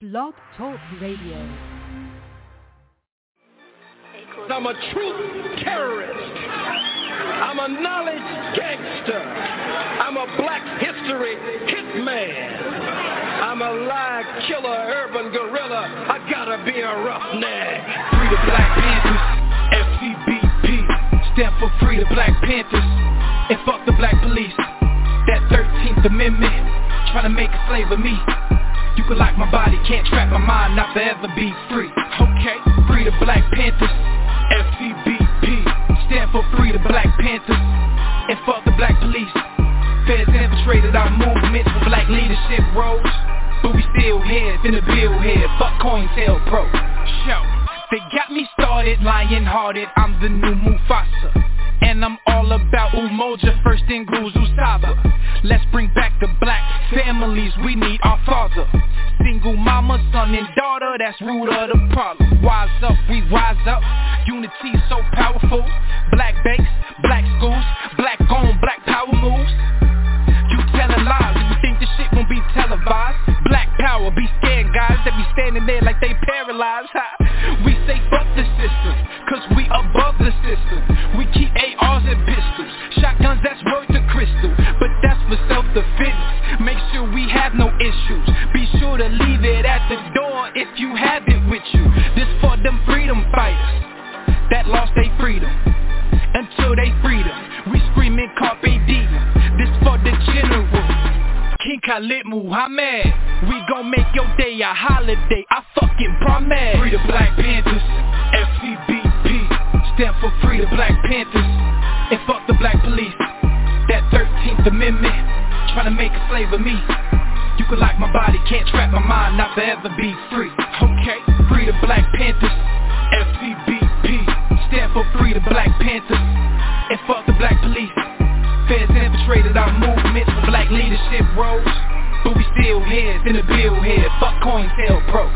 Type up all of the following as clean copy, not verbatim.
Blog Talk Radio. I'm a truth terrorist. I'm a knowledge gangster. I'm a black history hitman. I'm a lie killer, urban gorilla. I gotta be a roughneck. Free the Black Panthers, FCBP, stand for Free the Black Panthers, and fuck the black police. That 13th Amendment, trying to make a slave of me. You can lock my body, can't trap my mind, not forever be free. Okay, Free the Black Panthers, FCBP, stand for Free the Black Panthers, and fuck the black police. Feds infiltrated our movements for black leadership roles, but we still here, in the bill here, fuck COINTELPRO. Show, they got me started, lion-hearted, I'm the new Mufasa. And I'm all about Umoja, first in Guzu Saba. Let's bring back the black families, we need our father. Single mama, son and daughter, that's root of the problem. Wise up, we rise up, unity so powerful. Black banks, black schools, black on, black power moves. You telling lies, you think this shit won't be televised. Black power, be scared guys that be standing there like they paralyzed. We say fuck the system, cause we above the system. We keep ARs and pistols, shotguns that's worth a crystal, but that's for self-defense. Make sure we have no issues, be sure to leave it at the door if you have it with you. This for them freedom fighters that lost their freedom, until they freedom, we screaming carpe diem. This for the general, King Khalid Muhammad. We gon' make your day a holiday, I fucking promise. Free the Black Panthers, FCBP, stand for Free the Black Panthers, and fuck the black police. That 13th Amendment, trying to make a slave of me. You can lock my body, can't trap my mind, not forever be free. Okay, Free the Black Panthers, FCBP, stand for Free the Black Panthers, and fuck the black police. Feds infiltrated our movements for black leadership roles, but we still here, in the bill here, fuck COINTELPRO.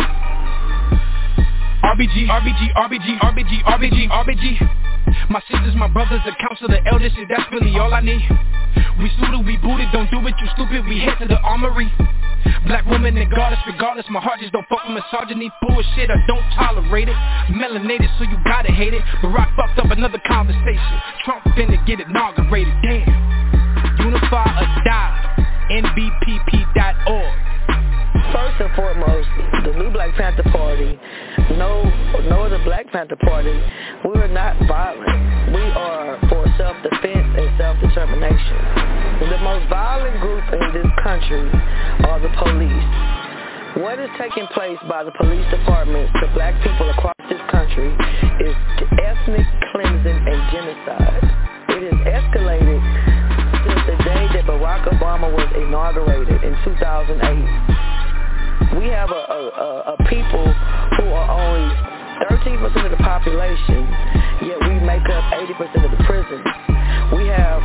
RBG, RBG, RBG, RBG, RBG, RBG. My sisters, my brothers, the council, the elders, shit, that's really all I need. We suited, we booted, don't do it, you stupid, we head to the armory. Black woman and goddess, regardless, my heart just don't fuck with misogyny. Bullshit, I don't tolerate it. Melanated, so you gotta hate it. Barack fucked up another conversation. Trump finna get inaugurated, damn. Unify or die, NBPP.org. First and foremost, the new Black Panther Party, no other Black Panther Party, we are not violent. We are for self-defense and self-determination. The most violent group in this country are the police. What is taking place by the police department to black people across this country is ethnic cleansing and genocide. It has escalated since the day that Barack Obama was inaugurated in 2008. We have a people who are only 13% of the population, yet we make up 80% of the prisons. We have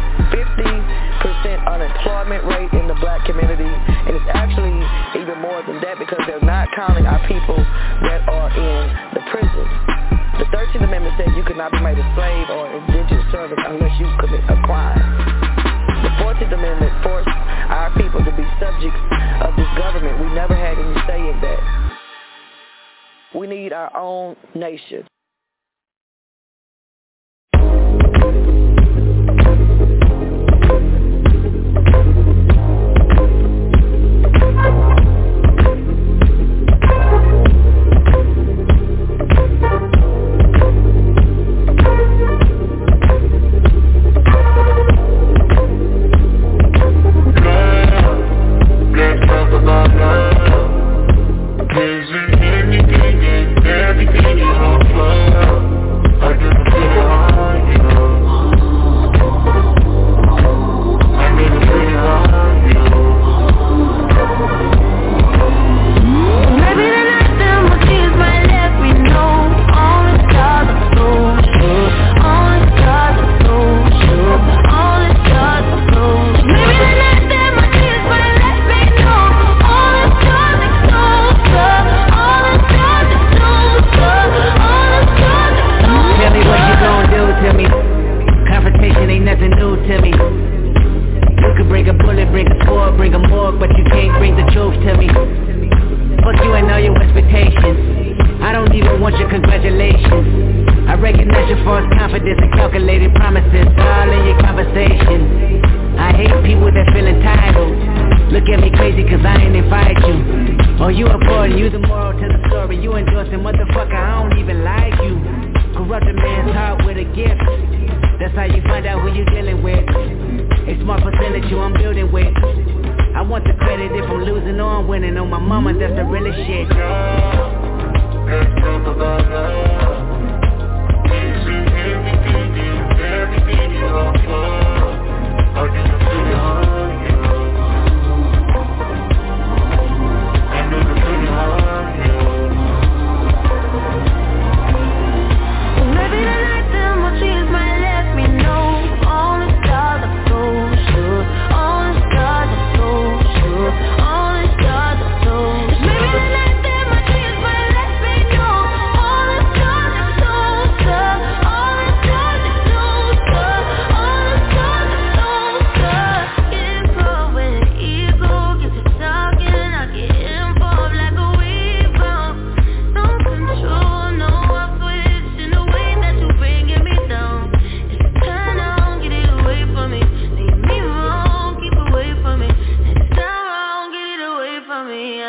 50% unemployment rate in the black community, and it's actually even more than that because they're not counting our people that are in the prisons. The 13th Amendment said you could not be made a slave or indentured servant unless you commit a crime. The 14th Amendment forced our people to be subjects of this government. We never had any say in that. We need our own nation. Everything you want. confidence and calculated promises all in your conversation. I hate people that feel entitled. Look at me crazy cause I ain't invite you. Oh, you important, you the moral to the story. You endorsing, motherfucker, I don't even like you. Corrupt a man's heart with a gift. That's how you find out who you dealing with. A smart percentage you I'm building with. I want the credit if I'm losing or I'm winning. On my mama, that's the realest shit. Let's talk about love. Everything you offer, I can feel it on you. I know the feeling on you. Maybe the night that my tears might let me know. All the stars are so sure. All the stars are so sure. All the stars are so sure. Maybe the night that my tears might let me know. All the stars are so sure. All the stars are so sure. All the stars are so sure. Get caught when the ego gets to talking. I get involved like a weaver. No control, no off switch in the way that you bringing me down. It's a turn on, get it away from me. Leave me wrong, keep away from me. It's turn wrong, get it away from me. I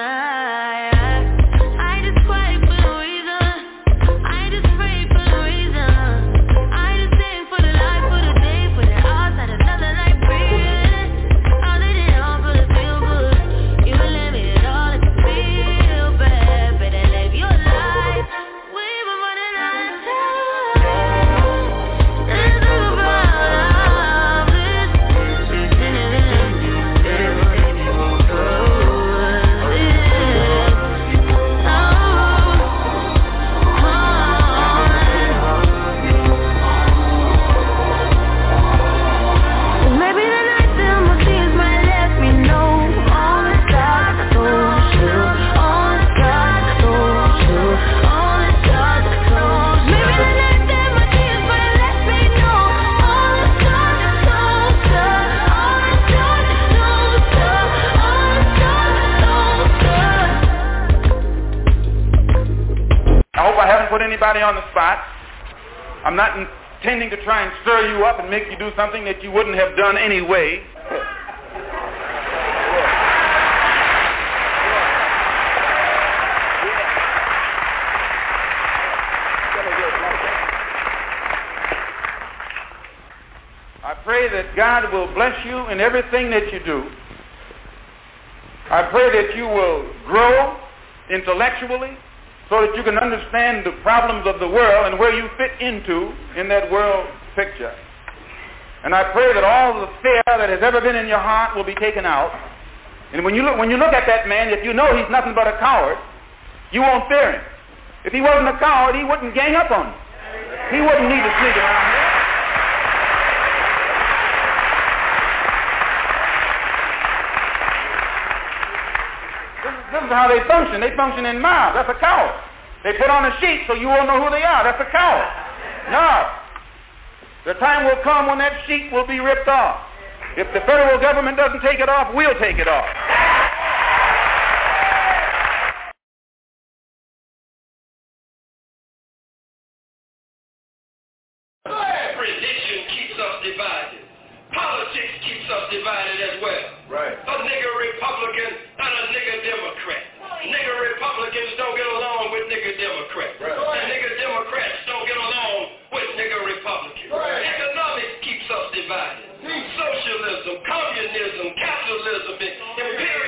just fight for no reason. I just pray for no reason. I just sing for the life, for the day, for the outside, another night breathing. All that it all for the feel good. You let me at all, it can feel bad. Better live your life. We've been running out of time. Let's talk about love. Maybe the night that my tears might let me know. All the stars are so sure. All the stars are so sure. All the stars are so sure. Maybe the night that my tears might let me know. All the stars are so sure. All the stars are so sure. All the stars are so sure. I hope I haven't put anybody on the spot. I'm not intending to try and stir you up and make you do something that you wouldn't have done anyway. I pray that God will bless you in everything that you do. I pray that you will grow intellectually so that you can understand the problems of the world and where you fit into in that world picture. And I pray that all the fear that has ever been in your heart will be taken out. And when you look at that man, if you know he's nothing but a coward, you won't fear him. If he wasn't a coward, he wouldn't gang up on you. He wouldn't need to sneak around here. This is how they function. They function in mobs. That's a coward. They put on a sheet so you won't know who they are. That's a coward. No. The time will come when that sheet will be ripped off. If the federal government doesn't take it off, we'll take it off. Religion keeps us divided. Politics keeps us divided as well. Right. A nigger Republican and a nigger Democrat. Nigger Republicans don't get along with nigger Democrats. Right. And nigger Democrats don't get along with nigger Republicans. Right. Economics keeps us divided. Socialism, communism, capitalism, imperialism.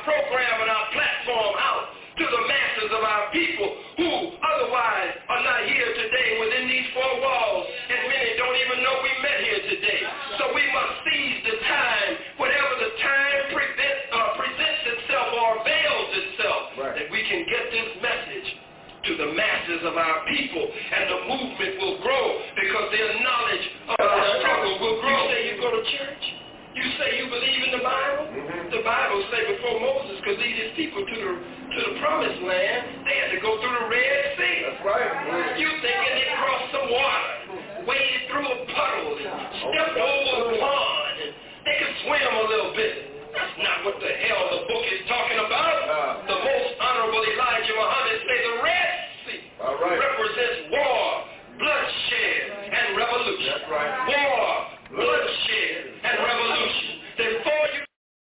program and our platform out to the masses of our people who otherwise are not here today within these four walls, and many don't even know we met here today. So we must seize the time, whatever the time presents itself or avails itself, that we can get this message to the masses of our people, and the movement will grow because their knowledge of our struggle will grow. You say you go to church? You say you believe in the Bible? The Bible say before Moses could lead his people to the promised land, they had to go through the Red Sea. That's right. You thinking they crossed some water, waded through a puddle, and stepped over a pond, and they could swim a little bit. That's not what the hell the book is talking about. The most honorable Elijah Muhammad say the Red Sea represents war, bloodshed, and revolution. That's right. War, bloodshed, and revolution. Before you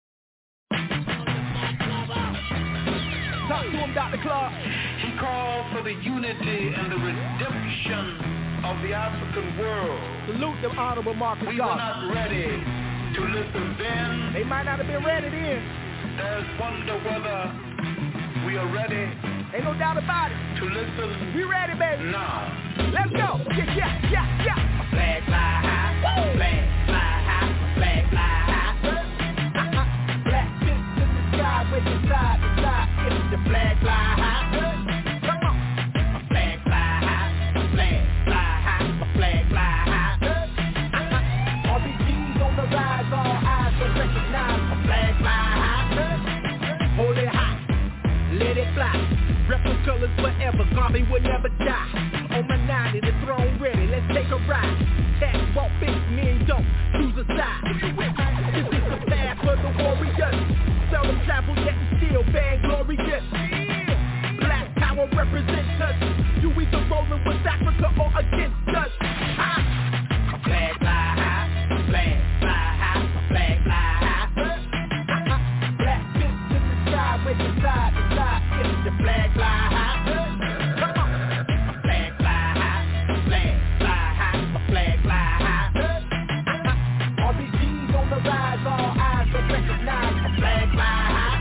talk to him, Dr. Clark. He called for the unity and the redemption of the African world. Salute them, Honorable Marcus We were not ready to listen then. They might not have been ready then. There's wonder whether we are ready. Ain't no doubt about it. To listen. We ready, baby. Now. Let's go. Yeah. Flag fly high. Flag fly high. Flag fly high. Black fists in the sky with the side to side. It's the flag fly high. Come on. Flag fly high. Flag fly high. Flag fly high. RBG's on the rise. All eyes will recognize a flag fly high. Hold it high. Let it fly. Rep the colors forever, Garvey will never die. On my 90, the throne ready, let's take a ride. Cat walk big, men don't choose a side. This is the path for the warriors. Seldom travel yet and still vainglorious. Black power represents us. You either rolling with Africa or against us. Flag fly high, flag fly high, flag fly high. Black fists in the sky with the side to side. It's the flag fly high. Flag fly high, flag fly high, flag fly high. RBG's on the rise, all eyes will recognize a flag fly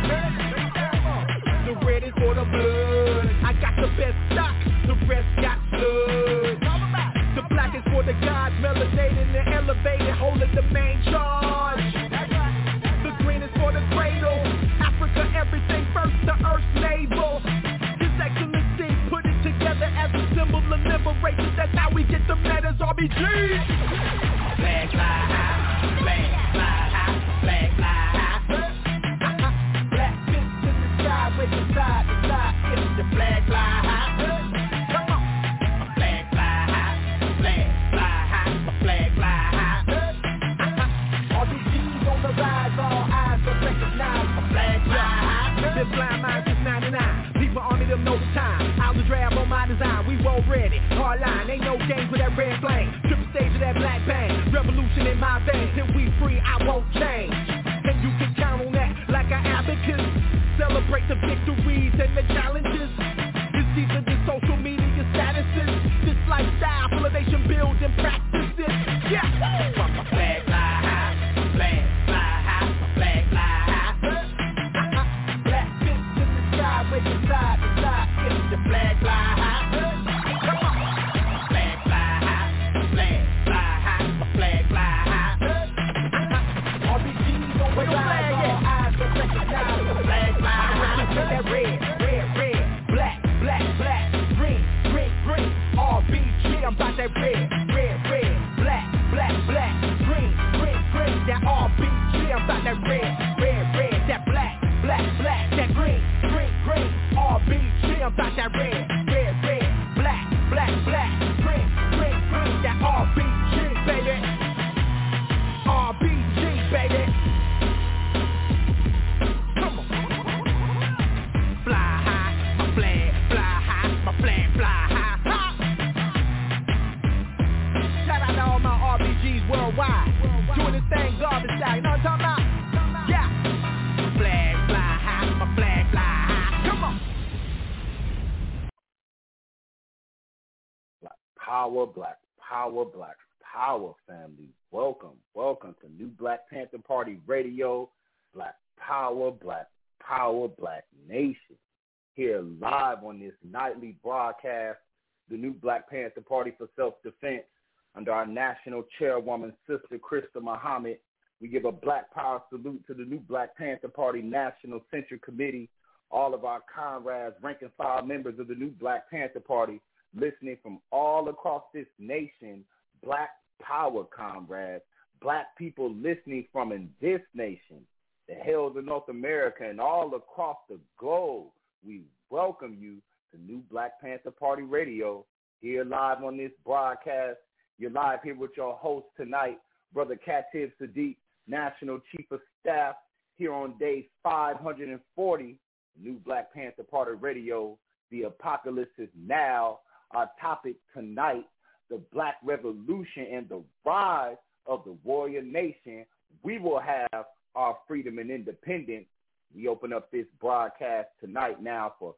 high. The red is for the blood. I got the best stock, the rest got blood. The black is for the gods, melanated and elevated, holding the main charge. The green is for the cradle, Africa everything first, the earth's navel. His Excellency put it together as a symbol of liberation. That's how we get the letters RBG. Flag fly high, flag fly high, flag fly high. Black fists in the sky with the side to side. It's the flag fly high. Come on. Flag fly high, flag fly high, flag fly high. RBG's on the rise, all eyes will recognize a flag fly high. This blind mind is 99. People army them know the time. I'll the drab on my design. We roll ready. Hard line. Ain't no games with that red flame. Triple stage of that black bang. Revolution in my veins. Till we free, I won't change. And you can count on that like an abacus. Celebrate the victories and the challenges. It's deeper than social media statuses. This lifestyle full of nation building practices. Yeah. Flag fly high, flag fly high, flag fly high. Black fists in the sky with the side to side. It's the flag fly high. Come on. Flag fly high, flag fly high, flag fly high. RBG's on the rise, all eyes will recognize the flag fly high. That red, black, green. RBG, I'm about that red, black, green. That RBG, I'm about that red, that black, that green. RBG, I'm about that red, black, green. That RBG, baby. RBG, baby. Come on. Fly high, my flag fly high, my flag fly high. Shout out to all my RBGs worldwide. Doing this thing garbage style, you know what I'm talking about? Yeah. My flag fly high, my flag fly high. Come on. Black Power, family. Welcome to New Black Panther Party Radio. Black Power Black Nation. Here live on this nightly broadcast, the new Black Panther Party for Self-Defense, under our national chairwoman, Sister Krista Muhammad. We give a Black Power salute to the new Black Panther Party National Central Committee, all of our comrades, rank and file members of the new Black Panther Party, listening from all across this nation, Black Power comrades, Black people listening from in this nation, the hills of North America and all across the globe. We welcome you to New Black Panther Party Radio, here live on this broadcast. You're live here with your host tonight, Brother Khatib Sadiq, National Chief of Staff, here on day 540, New Black Panther Party Radio. The apocalypse is now. Our topic tonight, the Black Revolution and the rise of the warrior nation. We will have our freedom and independence. We open up this broadcast tonight now for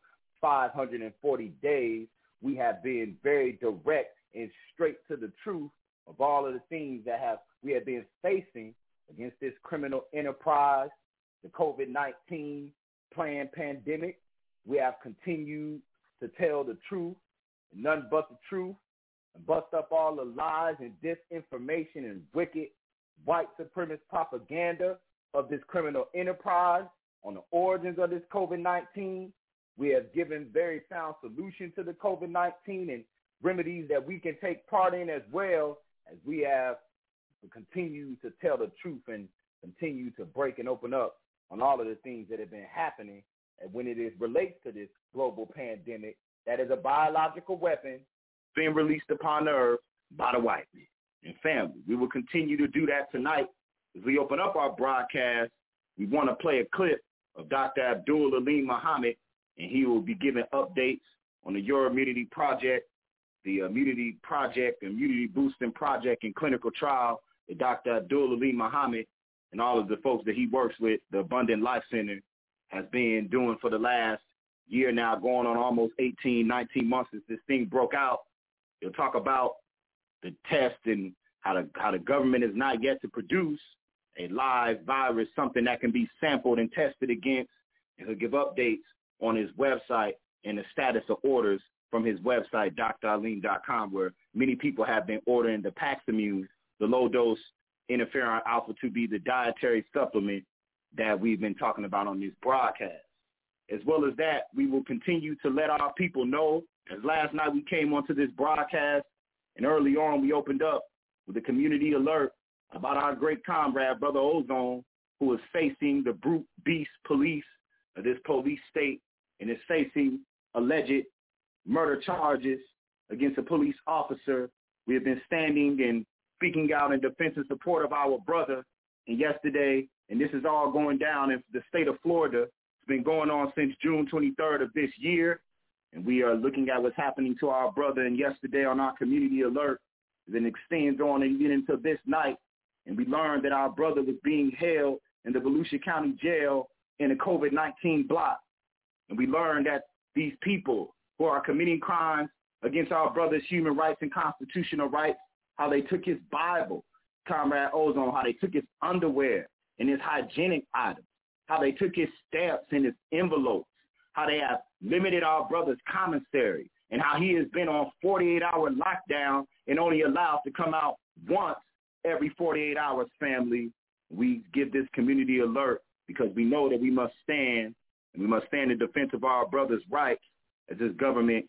540 days. We have been very direct and straight to the truth of all of the things that we have been facing against this criminal enterprise, the COVID-19 planned pandemic. We have continued to tell the truth and none but the truth and bust up all the lies and disinformation and wicked white supremacist propaganda of this criminal enterprise on the origins of this COVID-19. We have given very sound solutions to the COVID-19 and remedies that we can take part in, as well as we have to continue to tell the truth and continue to break and open up on all of the things that have been happening. And when it relates to this global pandemic, that is a biological weapon being released upon the earth by the white man and family. We will continue to do that tonight. As we open up our broadcast, we want to play a clip of Dr. Abdul Aleem Muhammad, and he will be giving updates on the Your Immunity Project, the Immunity Project, Immunity Boosting Project and clinical trial that Dr. Abdul Aleem Muhammad and all of the folks that he works with, the Abundant Life Center, has been doing for the last year now, going on almost 18, 19 months since this thing broke out. He'll talk about the test and how the government is not yet to produce a live virus, something that can be sampled and tested against. And he'll give updates on his website and the status of orders from his website, draleem.com, where many people have been ordering the Paximune, the low-dose interferon alpha-2b, the dietary supplement that we've been talking about on this broadcast. As well as that, we will continue to let our people know, as last night we came onto this broadcast, and early on we opened up with a community alert about our great comrade, Brother Ozone, who is facing the brute beast police of this police state and is facing alleged murder charges against a police officer. We have been standing and speaking out in defense and support of our brother. And yesterday, and this is all going down in the state of Florida, it's been going on since June 23rd of this year. And we are looking at what's happening to our brother. And yesterday on our community alert, then extends on and even into this night. And we learned that our brother was being held in the Volusia County Jail in a COVID-19 block. And we learned that these people who are committing crimes against our brother's human rights and constitutional rights, how they took his Bible, Comrade Ozone, how they took his underwear and his hygienic items, how they took his stamps and his envelopes, how they have limited our brother's commissary, and how he has been on 48-hour lockdown and only allowed to come out once every 48 hours, family. We give this community alert because we know that we must stand, and we must stand in defense of our brother's rights as this government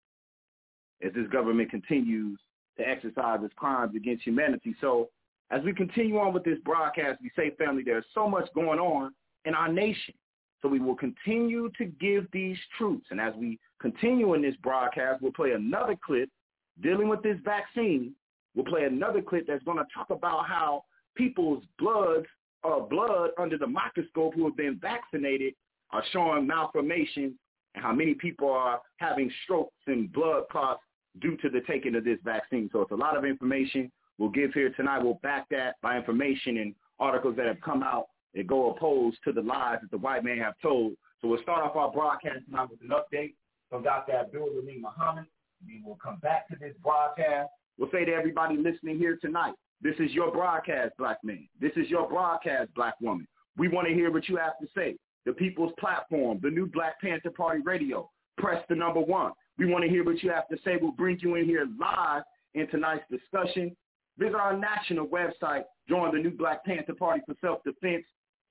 continues to exercise its crimes against humanity. So as we continue on with this broadcast, we say, family, there's so much going on in our nation. So we will continue to give these truths. And as we continue in this broadcast, we'll play another clip dealing with this vaccine. We'll play another clip that's going to talk about how people's blood under the microscope who have been vaccinated are showing malformations, and how many people are having strokes and blood clots due to the taking of this vaccine. So it's a lot of information we'll give here tonight. We'll back that by information and articles that have come out that go opposed to the lies that the white man have told. So we'll start off our broadcast tonight with an update from Dr. Abdul Aleem Muhammad. We will come back to this broadcast. We'll say to everybody listening here tonight, this is your broadcast, black man. This is your broadcast, black woman. We want to hear what you have to say. the People's Platform, the new Black Panther Party Radio. Press the number 1. We want to hear what you have to say. We'll bring you in here live in tonight's discussion. Visit our national website. Join the new Black Panther Party for Self-Defense,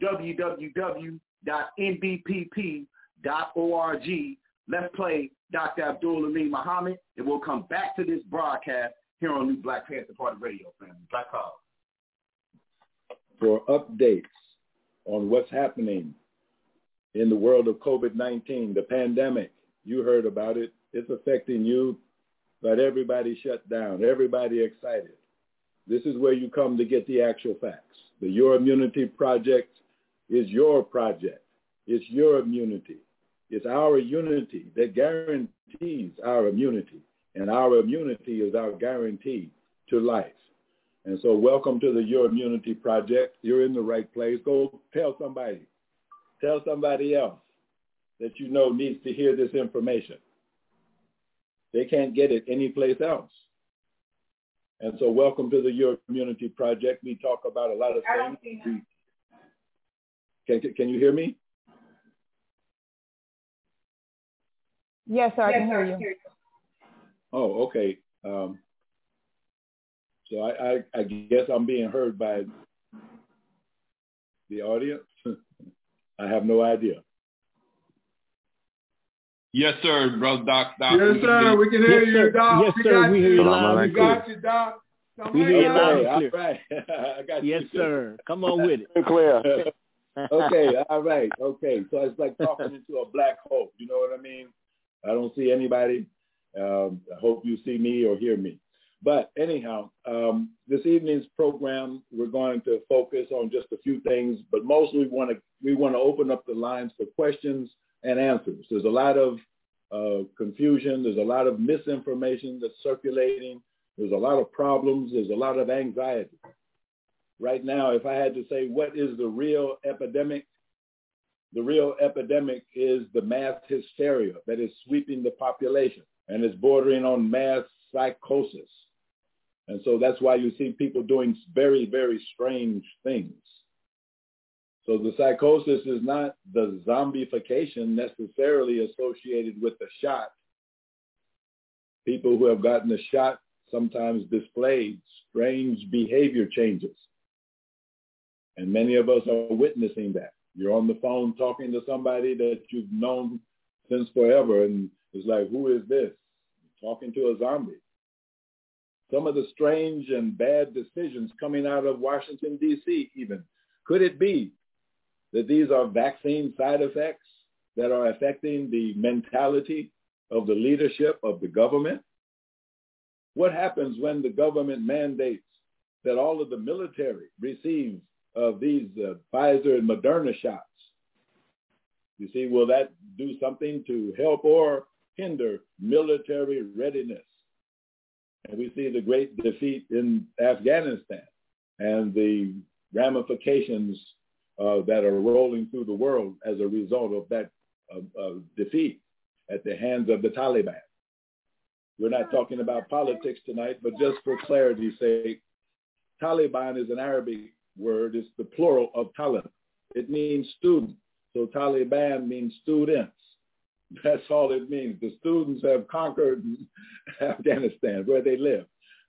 www.nbpp.org. Let's play Dr. Abdul Ali Muhammad, and we'll come back to this broadcast here on New Black Panther Party Radio, family. Black Power. For updates on what's happening in the world of COVID-19, the pandemic, you heard about it. It's affecting you, but everybody shut down, everybody excited. This is where you come to get the actual facts. The Your Immunity Project is your project. It's your immunity. It's our unity that guarantees our immunity, and our immunity is our guarantee to life. And so welcome to the Your Immunity Project. You're in the right place. Go tell somebody else that you know needs to hear this information. They can't get it anyplace else. And so welcome to the Your Immunity Project. We talk about a lot of things. Can you hear me? Yes, sir, I can hear you. Oh, okay. So I guess I'm being heard by the audience. I have no idea. Yes, sir, brother Doc. Yes, sir. We can hear you, Doc. Yes, sir. We hear you loud. We got you, Doc. We hear you loud and clear. All right. I got you. Yes, sir. Come on with it. Clear. Okay. All right. Okay. So it's like talking into a black hole. You know what I mean? I don't see anybody. I hope you see me or hear me. But anyhow, this evening's program, we're going to focus on just a few things, but mostly we want to open up the lines for questions and answers. There's a lot of confusion. There's a lot of misinformation that's circulating. There's a lot of problems. There's a lot of anxiety. Right now, if I had to say what is the real epidemic is the mass hysteria that is sweeping the population and is bordering on mass psychosis. And so that's why you see people doing very, very strange things. So the psychosis is not the zombification necessarily associated with the shot. People who have gotten the shot sometimes display strange behavior changes. And many of us are witnessing that. You're on the phone talking to somebody that you've known since forever, and it's like, who is this? You're talking to a zombie. Some of the strange and bad decisions coming out of Washington, D.C. even. Could it be that these are vaccine side effects that are affecting the mentality of the leadership of the government? What happens when the government mandates that all of the military receives of these Pfizer and Moderna shots? You see, will that do something to help or hinder military readiness? And we see the great defeat in Afghanistan and the ramifications that are rolling through the world as a result of that defeat at the hands of the Taliban. We're not talking about politics tonight, but just for clarity's sake, Taliban is an Arabic word. It's the plural of talib. It means student. So Taliban means students. That's all it means. The students have conquered Afghanistan, where they live.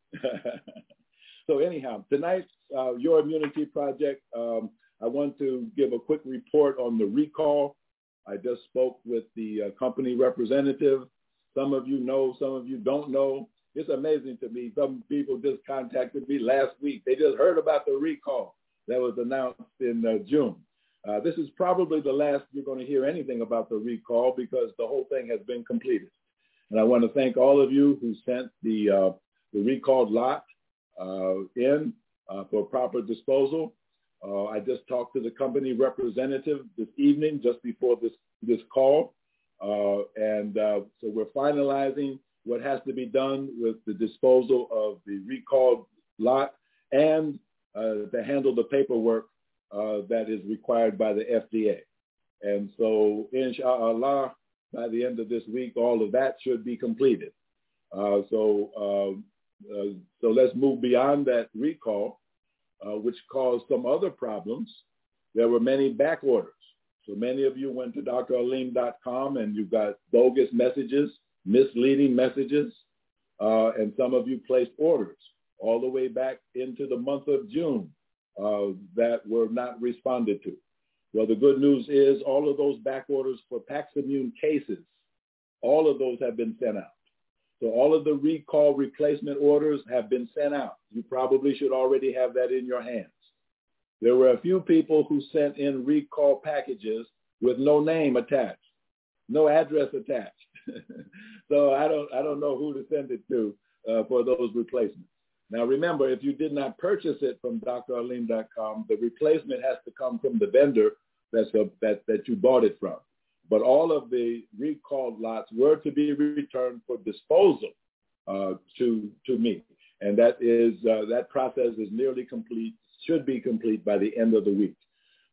So anyhow, tonight's Your Immunity Project, I want to give a quick report on the recall. I just spoke with the company representative. Some of you know, some of you don't know. It's amazing to me. Some people just contacted me last week. They just heard about the recall that was announced in June. This is probably the last you're going to hear anything about the recall because the whole thing has been completed. And I want to thank all of you who sent the recalled lot in for proper disposal. I just talked to the company representative this evening, just before this call. So we're finalizing what has to be done with the disposal of the recalled lot and to handle the paperwork that is required by the FDA. And so, inshallah, by the end of this week, all of that should be completed. So let's move beyond that recall, which caused some other problems. There were many back orders. So many of you went to draleem.com and you got bogus messages, misleading messages, and some of you placed orders all the way back into the month of June that were not responded to. Well, the good news is all of those back orders for Paximune cases, all of those have been sent out. So all of the recall replacement orders have been sent out. You probably should already have that in your hands. There were a few people who sent in recall packages with no name attached, no address attached. So I don't know who to send it to for those replacements. Now remember, if you did not purchase it from draleem.com, the replacement has to come from the vendor that you bought it from. But all of the recalled lots were to be returned for disposal to me. And that process is nearly complete, should be complete by the end of the week.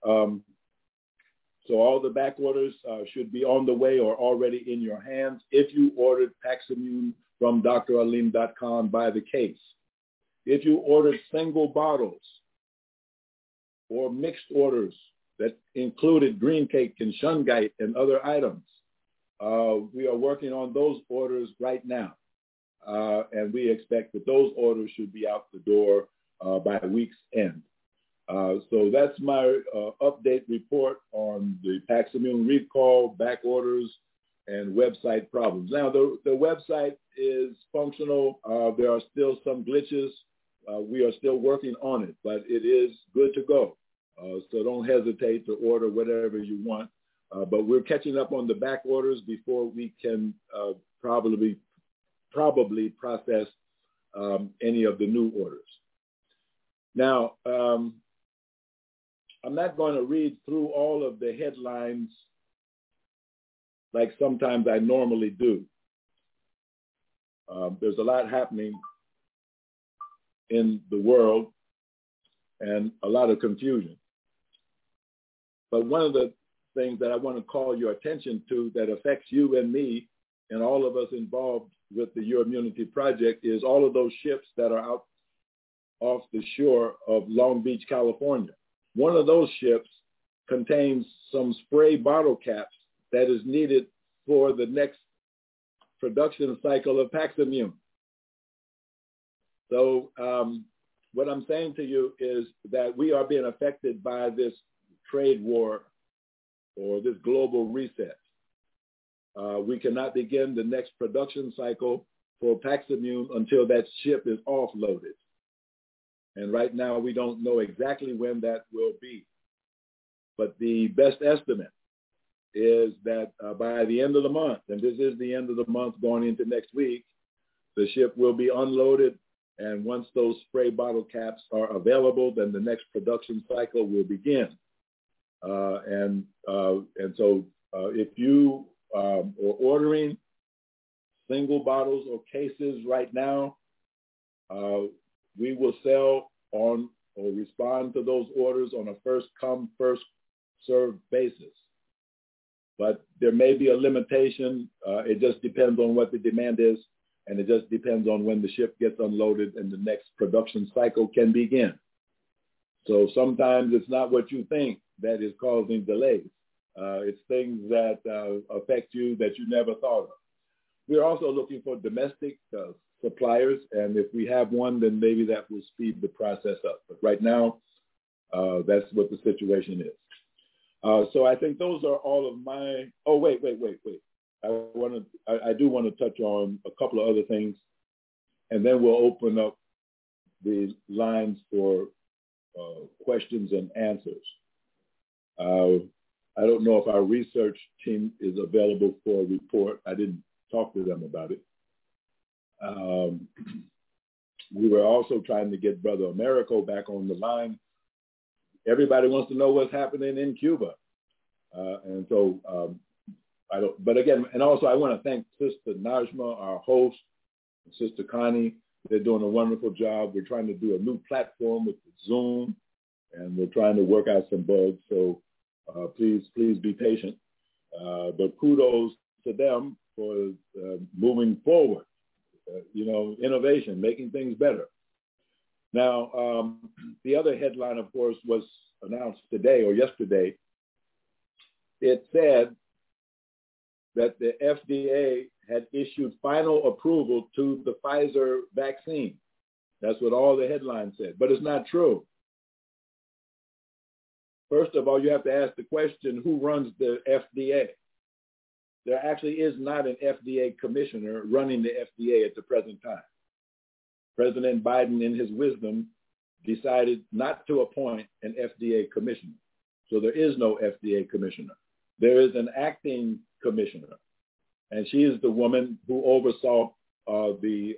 So all the back orders should be on the way or already in your hands if you ordered Paximune from draleem.com by the case. If you ordered single bottles or mixed orders that included green cake and shungite and other items, we are working on those orders right now. And we expect that those orders should be out the door by week's end. So that's my update report on the Paximune recall, back orders, and website problems. Now, the website is functional. There are still some glitches. We are still working on it, but it is good to go. So don't hesitate to order whatever you want. But we're catching up on the back orders before we can probably process any of the new orders. Now, I'm not going to read through all of the headlines like sometimes I normally do. There's a lot happening in the world and a lot of confusion. But one of the things that I want to call your attention to that affects you and me and all of us involved with the Your Immunity Project is all of those ships that are out off the shore of Long Beach, California. One of those ships contains some spray bottle caps that is needed for the next production cycle of Paximune. So what I'm saying to you is that we are being affected by this trade war or this global reset. We cannot begin the next production cycle for Paximune until that ship is offloaded. And right now, we don't know exactly when that will be. But the best estimate is that by the end of the month, and this is the end of the month going into next week, the ship will be unloaded. And once those spray bottle caps are available, then the next production cycle will begin. And so if you are ordering single bottles or cases right now, we will sell on or respond to those orders on a first come, first served basis. But there may be a limitation. It just depends on what the demand is. And it just depends on when the ship gets unloaded and the next production cycle can begin. So sometimes it's not what you think that is causing delays. It's things that affect you that you never thought of. We're also looking for domestic suppliers, and if we have one, then maybe that will speed the process up. But right now, that's what the situation is. So I think those are all of my. Oh, wait. I do want to touch on a couple of other things, and then we'll open up the lines for questions and answers. I don't know if our research team is available for a report. I didn't talk to them about it. We were also trying to get Brother Americo back on the line. Everybody wants to know what's happening in Cuba. And so I don't, but again, and also I want to thank Sister Najma, our host, and Sister Connie. They're doing a wonderful job. We're trying to do a new platform with Zoom, and we're trying to work out some bugs. So please be patient. But kudos to them for moving forward. Innovation, making things better. Now, the other headline, of course, was announced today or yesterday it said that the FDA had issued final approval to the Pfizer vaccine. That's what all the headlines said, but it's not true. First of all, you have to ask the question, who runs the FDA? There actually is not an FDA commissioner running the FDA at the present time. President Biden, in his wisdom, decided not to appoint an FDA commissioner. So there is no FDA commissioner. There is an acting commissioner, and she is the woman who oversaw the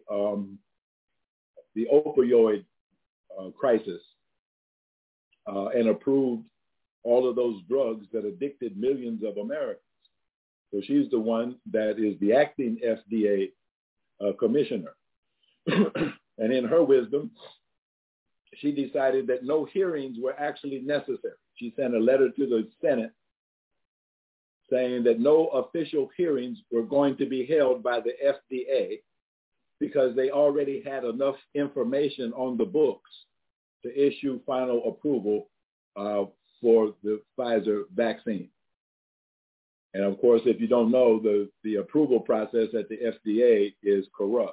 opioid crisis and approved all of those drugs that addicted millions of Americans. So she's the one that is the acting FDA commissioner. And in her wisdom, she decided that no hearings were actually necessary. She sent a letter to the Senate saying that no official hearings were going to be held by the FDA because they already had enough information on the books to issue final approval for the Pfizer vaccine. And of course, if you don't know, the approval process at the FDA is corrupt.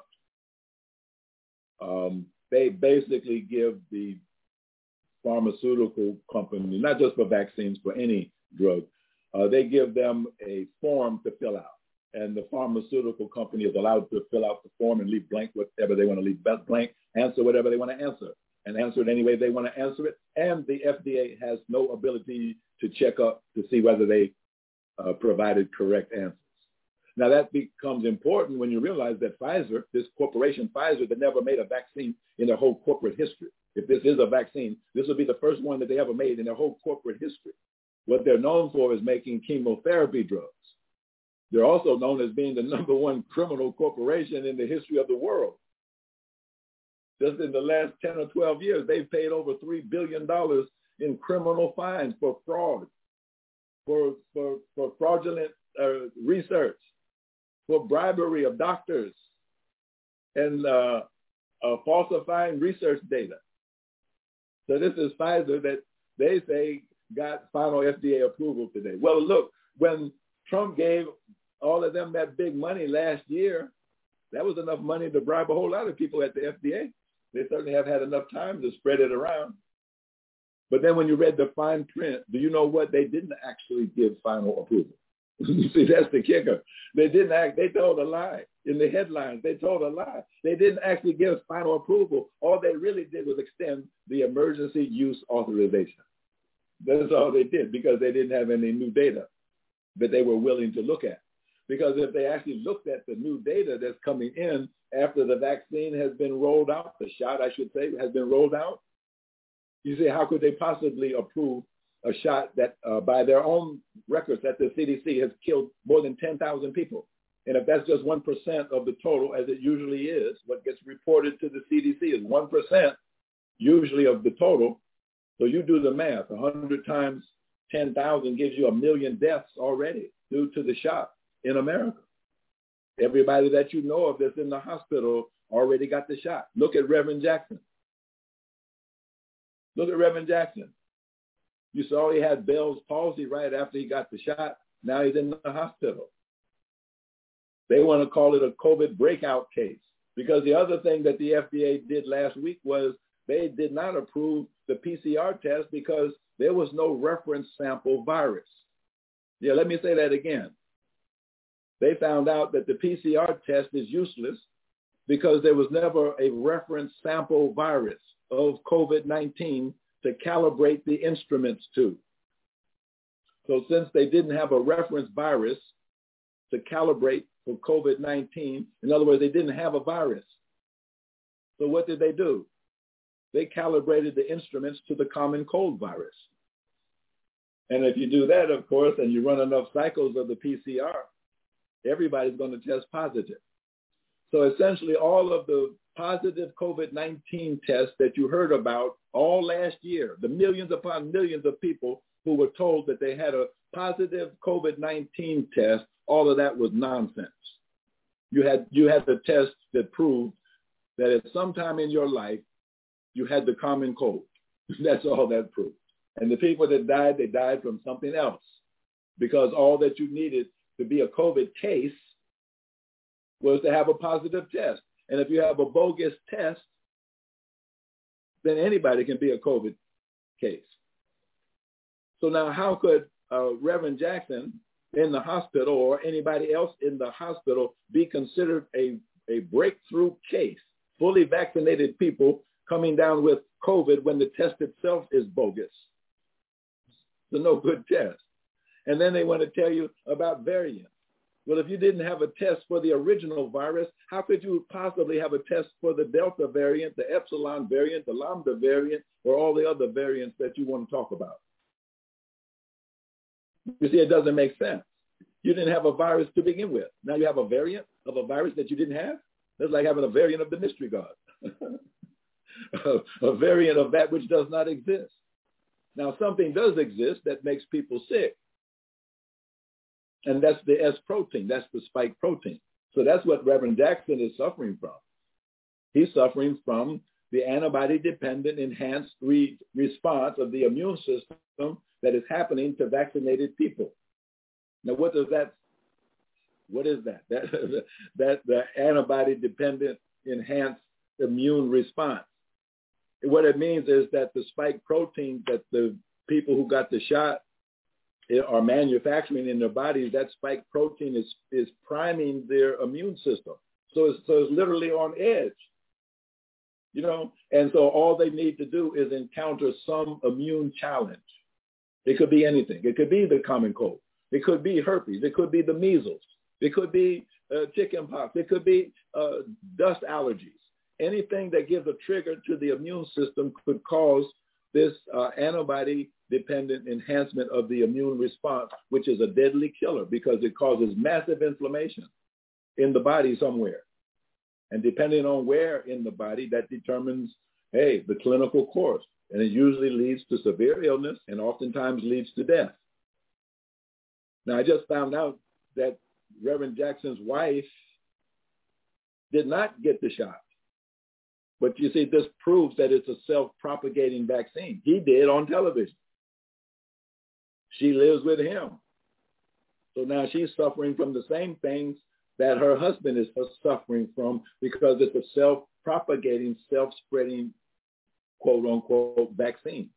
They basically give the pharmaceutical company, not just for vaccines, for any drug, they give them a form to fill out. And the pharmaceutical company is allowed to fill out the form and leave blank whatever they want to leave blank, answer whatever they want to answer, and answer it any way they want to answer it. And the FDA has no ability to check up to see whether they provided correct answers. Now that becomes important when you realize that Pfizer, this corporation Pfizer, that never made a vaccine in their whole corporate history. If this is a vaccine, this will be the first one that they ever made in their whole corporate history. What they're known for is making chemotherapy drugs. They're also known as being the #1 criminal corporation in the history of the world. Just in the last 10 or 12 years, they've paid over $3 billion in criminal fines for fraud, for fraudulent research, for bribery of doctors, and falsifying research data. So this is Pfizer that they say got final FDA approval today. Well, look, when Trump gave all of them that big money last year, that was enough money to bribe a whole lot of people at the FDA. They certainly have had enough time to spread it around. But then when you read the fine print, do you know what? They didn't actually give final approval. You see, that's the kicker. They told a lie. In the headlines, they told a lie. They didn't actually give final approval. All they really did was extend the emergency use authorization. That's all they did, because they didn't have any new data that they were willing to look at. Because if they actually looked at the new data that's coming in after the vaccine has been rolled out, the shot, I should say, has been rolled out, you say, how could they possibly approve a shot that by their own records that the CDC has killed more than 10,000 people? And if that's just 1% of the total, as it usually is, what gets reported to the CDC is 1% usually of the total. So you do the math. 100 times 10,000 gives you 1 million deaths already due to the shot in America. Everybody that you know of that's in the hospital already got the shot. Look at Reverend Jackson. Look at Reverend Jackson. You saw he had Bell's palsy right after he got the shot. Now he's in the hospital. They want to call it a COVID breakout case, because the other thing that the FDA did last week was they did not approve the PCR test because there was no reference sample virus. Yeah, let me say that again. They found out that the PCR test is useless because there was never a reference sample virus of COVID-19 to calibrate the instruments to. So since they didn't have a reference virus to calibrate for COVID-19, in other words, they didn't have a virus. So what did they do? They calibrated the instruments to the common cold virus. And if you do that, of course, and you run enough cycles of the PCR, everybody's going to test positive. So essentially all of the positive COVID-19 tests that you heard about all last year, the millions upon millions of people who were told that they had a positive COVID-19 test, all of that was nonsense. You had the test that proved that at some time in your life, you had the common cold. That's all that proved. And the people that died, they died from something else. because all that you needed to be a COVID case was to have a positive test. And if you have a bogus test, then anybody can be a COVID case. So now how could Reverend Jackson in the hospital or anybody else in the hospital be considered a breakthrough case, fully vaccinated people coming down with COVID when the test itself is bogus? It's a no good test. And then they want to tell you about variants. Well, if you didn't have a test for the original virus, how could you possibly have a test for the Delta variant, the Epsilon variant, the Lambda variant, or all the other variants that you want to talk about? You see, it doesn't make sense. You didn't have a virus to begin with. Now you have a variant of a virus that you didn't have? That's like having a variant of the mystery God. A variant of that which does not exist. Now something does exist that makes people sick. And that's the S protein. That's the spike protein. So that's what Reverend Jackson is suffering from. He's suffering from the antibody-dependent enhanced response of the immune system that is happening to vaccinated people. Now, what is that? That the antibody-dependent enhanced immune response. What it means is that the spike protein that the people who got the shot are manufacturing in their bodies, that spike protein is priming their immune system. So it's literally on edge, you know? And so all they need to do is encounter some immune challenge. It could be anything. It could be the common cold. It could be herpes. It could be the measles. It could be chicken pox. It could be dust allergies. Anything that gives a trigger to the immune system could cause this antibody-dependent enhancement of the immune response, which is a deadly killer because it causes massive inflammation in the body somewhere. And depending on where in the body, that determines, hey, the clinical course. And it usually leads to severe illness and oftentimes leads to death. Now, I just found out that Reverend Jackson's wife did not get the shot. But you see, this proves that it's a self-propagating vaccine. He did on television. She lives with him. So now she's suffering from the same things that her husband is suffering from because it's a self-propagating, self-spreading, quote-unquote, vaccine.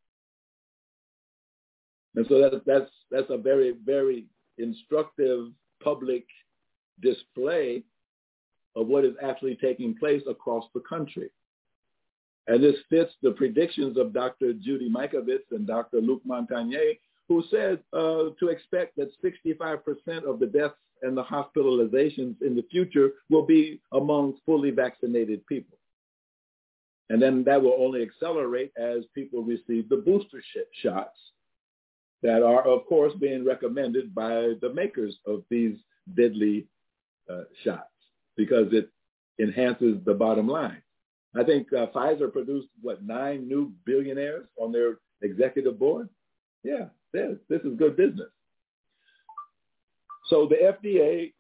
And so that's a very, very instructive public display of what is actually taking place across the country. And this fits the predictions of Dr. Judy Mikovits and Dr. Luc Montagnier, who said to expect that 65% of the deaths and the hospitalizations in the future will be among fully vaccinated people. And then that will only accelerate as people receive the booster shots that are, of course, being recommended by the makers of these deadly shots because it enhances the bottom line. I think Pfizer produced, 9 new billionaires on their executive board? Yeah, this is good business. So the FDA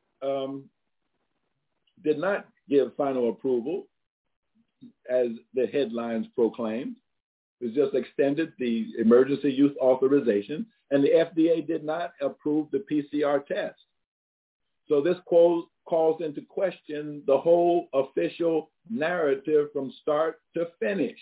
did not give final approval, as the headlines proclaimed. It just extended the emergency use authorization, and the FDA did not approve the PCR test. So this calls into question the whole official narrative from start to finish.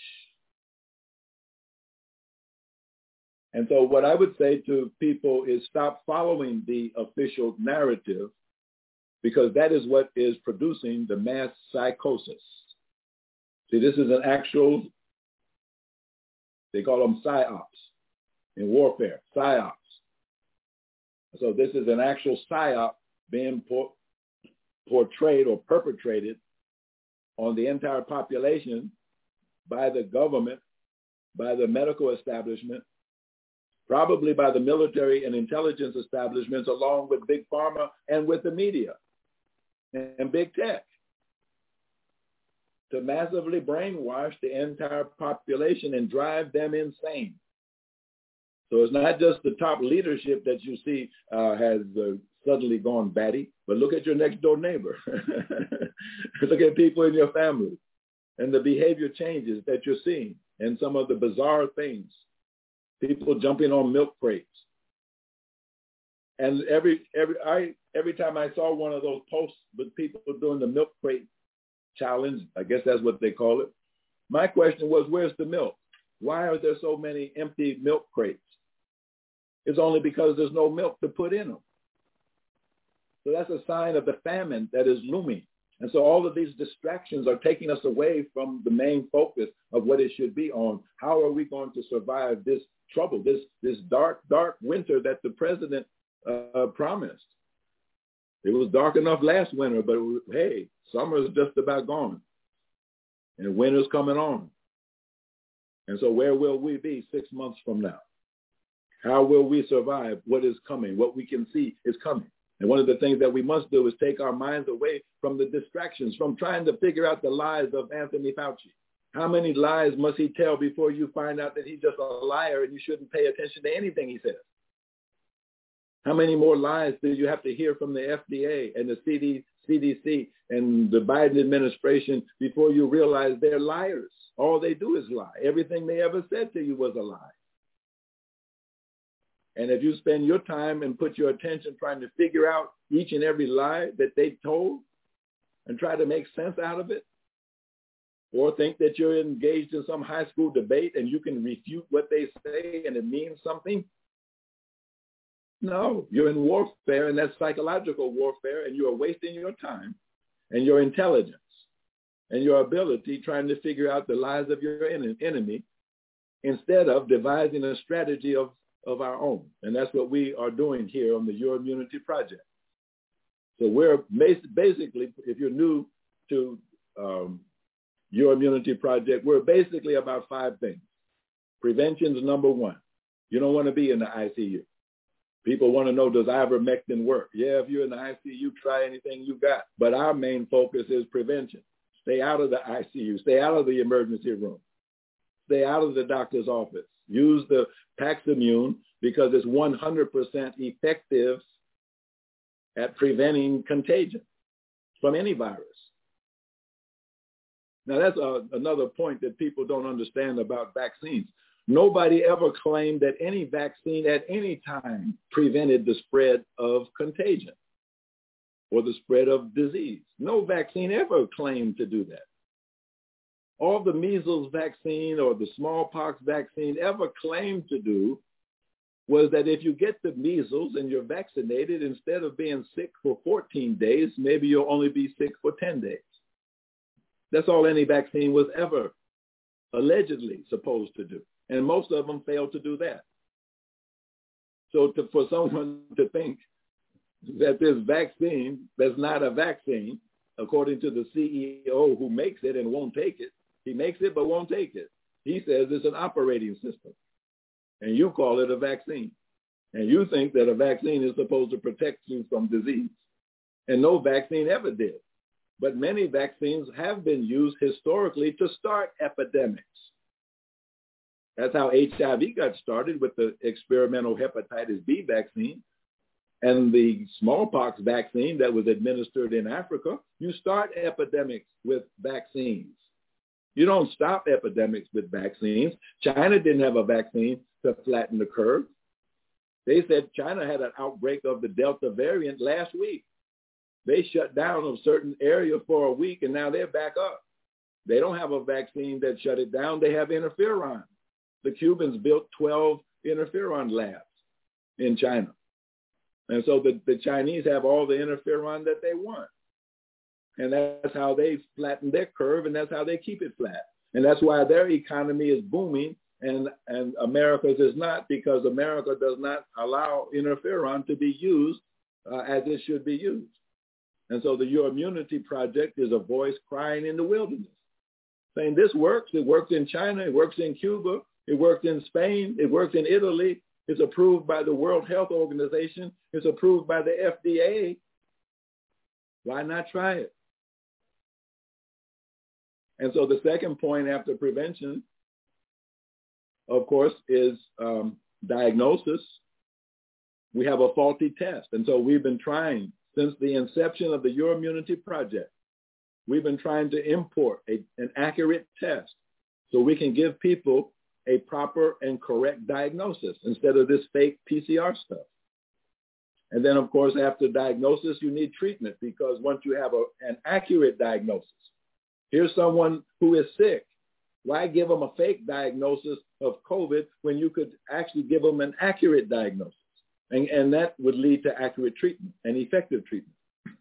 And so what I would say to people is stop following the official narrative because that is what is producing the mass psychosis. See, this is an actual, they call them psyops in warfare, psyops. So this is an actual psyop being portrayed or perpetrated on the entire population by the government, by the medical establishment, probably by the military and intelligence establishments, along with big pharma and with the media and big tech, to massively brainwash the entire population and drive them insane. So it's not just the top leadership that you see has suddenly gone batty, but look at your next door neighbor. Look at people in your family and the behavior changes that you're seeing and some of the bizarre things. People jumping on milk crates And every time I saw one of those posts with people doing the milk crate challenge, I guess that's what they call it, my question was, where's the milk? Why are there so many empty milk crates? It's only because there's no milk to put in them. So that's a sign of the famine that is looming. And so all of these distractions are taking us away from the main focus of what it should be on. How are we going to survive this trouble, this dark, dark winter that the president promised? It was dark enough last winter, but hey, summer is just about gone. And winter's coming on. And so where will we be 6 months from now? How will we survive what is coming? What we can see is coming. And one of the things that we must do is take our minds away from the distractions, from trying to figure out the lies of Anthony Fauci. How many lies must he tell before you find out that he's just a liar and you shouldn't pay attention to anything he says? How many more lies do you have to hear from the FDA and the CDC and the Biden administration before you realize they're liars? All they do is lie. Everything they ever said to you was a lie. And if you spend your time and put your attention trying to figure out each and every lie that they told and try to make sense out of it, or think that you're engaged in some high school debate and you can refute what they say and it means something, no, you're in warfare, and that's psychological warfare, and you are wasting your time and your intelligence and your ability trying to figure out the lies of your enemy instead of devising a strategy of our own. And that's what we are doing here on the Your Immunity Project. So we're basically, if you're new to Your Immunity Project, we're basically about 5 things. Prevention is number 1. You don't want to be in the ICU. People want to know, does ivermectin work? Yeah, if you're in the ICU, try anything you got. But our main focus is prevention. Stay out of the ICU. Stay out of the emergency room. Stay out of the doctor's office. Use the Paximune because it's 100% effective at preventing contagion from any virus. Now, that's another point that people don't understand about vaccines. Nobody ever claimed that any vaccine at any time prevented the spread of contagion or the spread of disease. No vaccine ever claimed to do that. All the measles vaccine or the smallpox vaccine ever claimed to do was that if you get the measles and you're vaccinated, instead of being sick for 14 days, maybe you'll only be sick for 10 days. That's all any vaccine was ever allegedly supposed to do. And most of them failed to do that. So for someone to think that this vaccine that's not a vaccine, according to the CEO who makes it and won't take it, he makes it but won't take it. He says it's an operating system. And you call it a vaccine. And you think that a vaccine is supposed to protect you from disease. And no vaccine ever did. But many vaccines have been used historically to start epidemics. That's how HIV got started, with the experimental hepatitis B vaccine and the smallpox vaccine that was administered in Africa. You start epidemics with vaccines. You don't stop epidemics with vaccines. China didn't have a vaccine to flatten the curve. They said China had an outbreak of the Delta variant last week. They shut down a certain area for a week, and now they're back up. They don't have a vaccine that shut it down. They have interferon. The Cubans built 12 interferon labs in China. And so the Chinese have all the interferon that they want. And that's how they flatten their curve, and that's how they keep it flat. And that's why their economy is booming and America's is not, because America does not allow interferon to be used as it should be used. And so the Your Immunity Project is a voice crying in the wilderness, saying this works. It works in China. It works in Cuba. It works in Spain. It works in Italy. It's approved by the World Health Organization. It's approved by the FDA. Why not try it? And so the second point after prevention, of course, is diagnosis. We have a faulty test. And so we've been trying, since the inception of the Your Immunity Project, we've been trying to import an accurate test so we can give people a proper and correct diagnosis instead of this fake PCR stuff. And then, of course, after diagnosis, you need treatment, because once you have an accurate diagnosis, here's someone who is sick. Why give them a fake diagnosis of COVID when you could actually give them an accurate diagnosis? And that would lead to accurate treatment and effective treatment.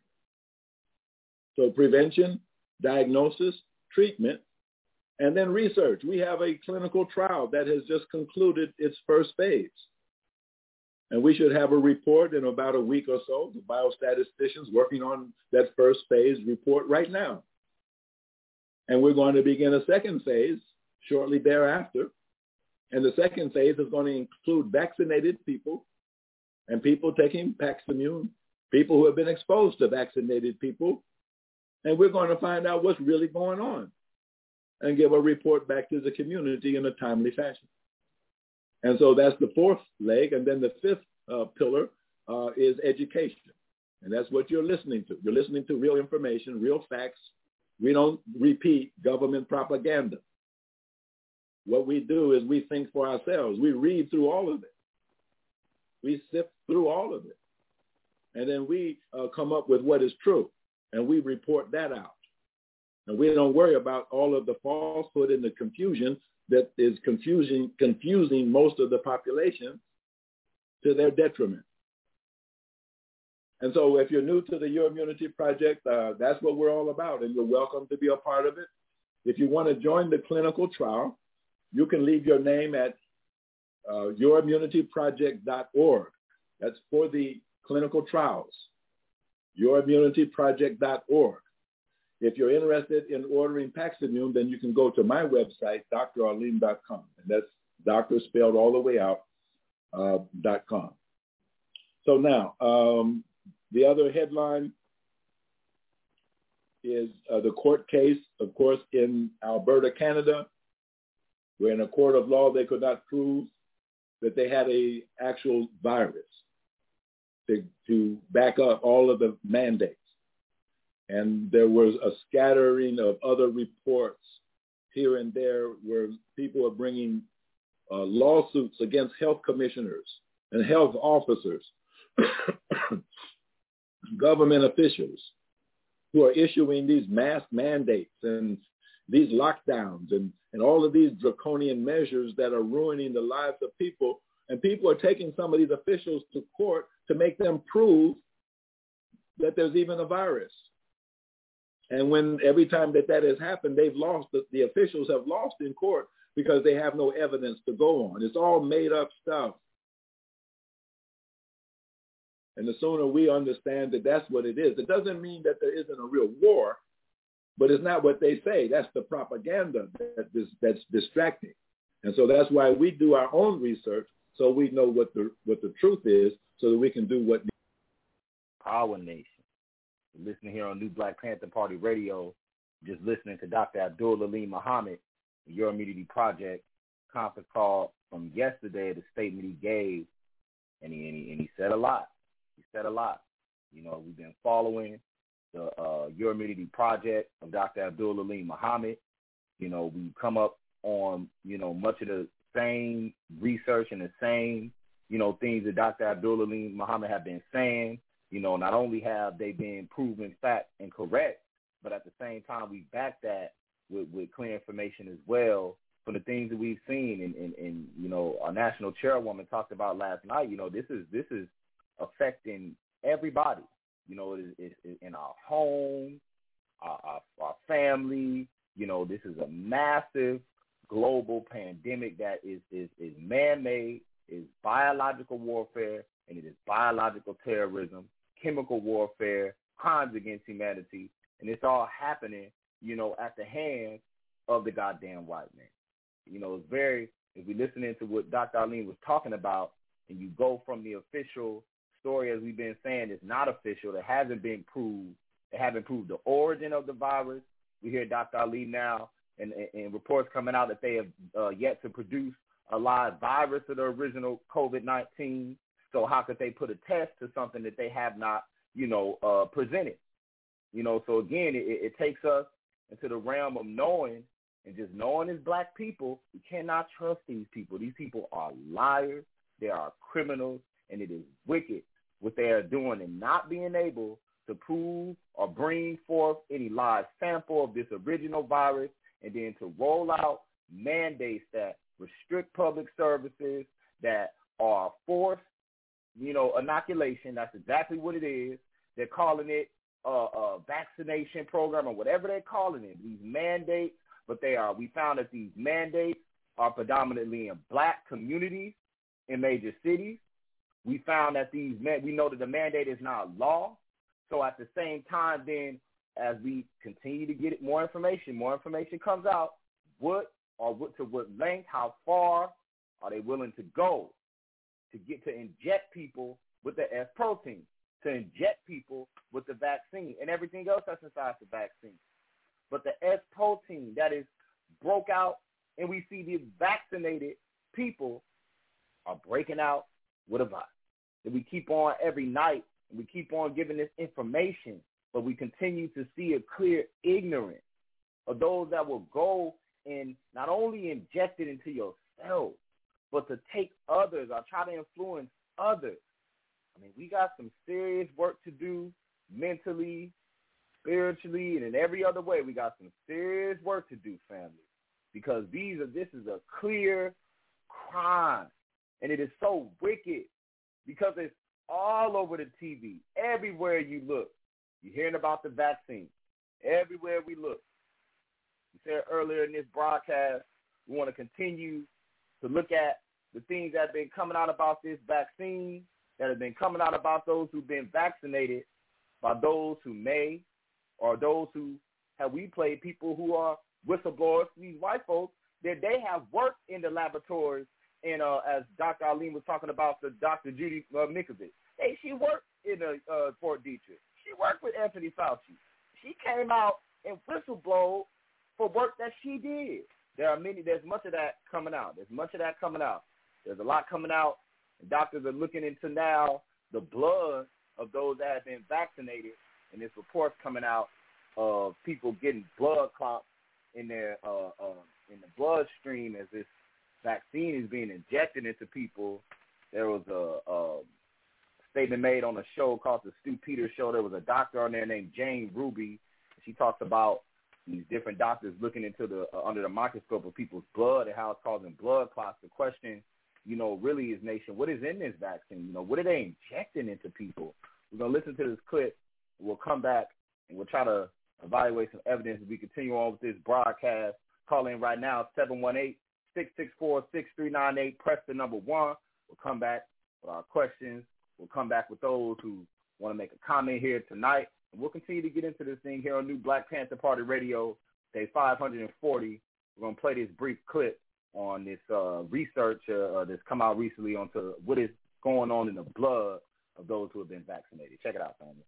So prevention, diagnosis, treatment, and then research. We have a clinical trial that has just concluded its first phase. And we should have a report in about a week or so. The biostatisticians working on that first phase report right now. And we're going to begin a second phase shortly thereafter. And the second phase is going to include vaccinated people and people taking Paximune, people who have been exposed to vaccinated people. And we're going to find out what's really going on and give a report back to the community in a timely fashion. And so that's the fourth leg. And then the fifth pillar is education. And that's what you're listening to. You're listening to real information, real facts. We don't repeat government propaganda. What we do is we think for ourselves. We read through all of it. We sift through all of it. And then we come up with what is true. And we report that out. And we don't worry about all of the falsehood and the confusion that is confusing most of the population to their detriment. And so if you're new to the Your Immunity Project, that's what we're all about, and you're welcome to be a part of it. If you want to join the clinical trial, you can leave your name at yourimmunityproject.org. That's for the clinical trials, yourimmunityproject.org. If you're interested in ordering Paximune, then you can go to my website, drarlene.com. And that's doctor spelled all the way out, .com. So now, the other headline is the court case, of course, in Alberta, Canada, where in a court of law they could not prove that they had an actual virus to back up all of the mandates. And there was a scattering of other reports here and there where people are bringing lawsuits against health commissioners and health officers, government officials who are issuing these mask mandates and these lockdowns and all of these draconian measures that are ruining the lives of people. And people are taking some of these officials to court to make them prove that there's even a virus. And when every time that has happened, they've lost, the officials have lost in court because they have no evidence to go on. It's all made up stuff. And the sooner we understand that that's what it is, it doesn't mean that there isn't a real war, but it's not what they say. That's the propaganda that's distracting. And so that's why we do our own research, so we know what the truth is, so that we can do what our nation. Listening here on New Black Panther Party Radio, just listening to Dr. Abdul Aleem Muhammad, Your Immunity Project conference call from yesterday, the statement he gave, and he said a lot. He said a lot. You know, we've been following the Your Immunity Project of Dr. Abdul Aleem Muhammad. You know, we come up on, you know, much of the same research and the same, you know, things that Dr. Abdul Aleem Muhammad have been saying. You know, not only have they been proven fact and correct, but at the same time, we back that with clear information as well from the things that we've seen. And you know, our national chairwoman talked about last night. You know, this is affecting everybody. You know, it's in our home, our family. You know, this is a massive global pandemic that is man-made, is biological warfare, and it is biological terrorism, chemical warfare, crimes against humanity, and it's all happening, you know, at the hands of the goddamn white man. You know, it's very, if we listen into what Dr. Aleem was talking about, and you go from the official story, as we've been saying, it's not official, that hasn't been proved, they haven't proved the origin of the virus. We hear Dr. Aleem now, and reports coming out that they have yet to produce a live virus of the original COVID-19. So how could they put a test to something that they have not, you know, presented? You know, so again, it takes us into the realm of knowing, and just knowing as black people, we cannot trust these people. These people are liars. They are criminals, and it is wicked what they are doing and not being able to prove or bring forth any live sample of this original virus, and then to roll out mandates that restrict public services, that are forced, inoculation. That's exactly what it is. They're calling it a vaccination program or whatever they're calling it, these mandates, but we found that these mandates are predominantly in black communities in major cities. We found that we know that the mandate is not law. So at the same time, then, as we continue to get more information comes out, to what length, how far are they willing to go to get to inject people with the S protein, to inject people with the vaccine and everything else that's inside the vaccine. But the S protein that is broke out, and we see the vaccinated people are breaking out with a virus. And we keep on every night, and we keep on giving this information, but we continue to see a clear ignorance of those that will go and not only inject it into yourself, but to take others or try to influence others. I mean, we got some serious work to do mentally, spiritually, and in every other way. We got some serious work to do, family, because this is a clear crime, and it is so wicked because it's all over the TV. Everywhere you look, you're hearing about the vaccine. Everywhere we look. We said earlier in this broadcast, we want to continue to look at the things that have been coming out about this vaccine, that have been coming out about those who've been vaccinated, by those who may, or those who have replayed, people who are whistleblowers, these white folks, that they have worked in the laboratories. And as Dr. Aline was talking about, the Dr. Judy Mikovits, she worked in Fort Detrick. She worked with Anthony Fauci. She came out and whistleblowed for work that she did. There's much of that coming out. There's a lot coming out. And doctors are looking into now the blood of those that have been vaccinated, and there's reports coming out of people getting blood clots in their in the bloodstream as this vaccine is being injected into people. There was a statement made on a show called the Stu Peters Show. There was a doctor on there named Jane Ruby. She talks about these different doctors looking into under the microscope of people's blood and how it's causing blood clots. The question, really is, nation, what is in this vaccine? What are they injecting into people? We're going to listen to this clip. We'll come back and we'll try to evaluate some evidence as we continue on with this broadcast. Call in right now, 718-664-6398. Press the number 1. We'll come back with our questions. We'll come back with those who want to make a comment here tonight. And we'll continue to get into this thing here on New Black Panther Party Radio, day 540. We're going to play this brief clip on this research that's come out recently onto what is going on in the blood of those who have been vaccinated. Check it out, family.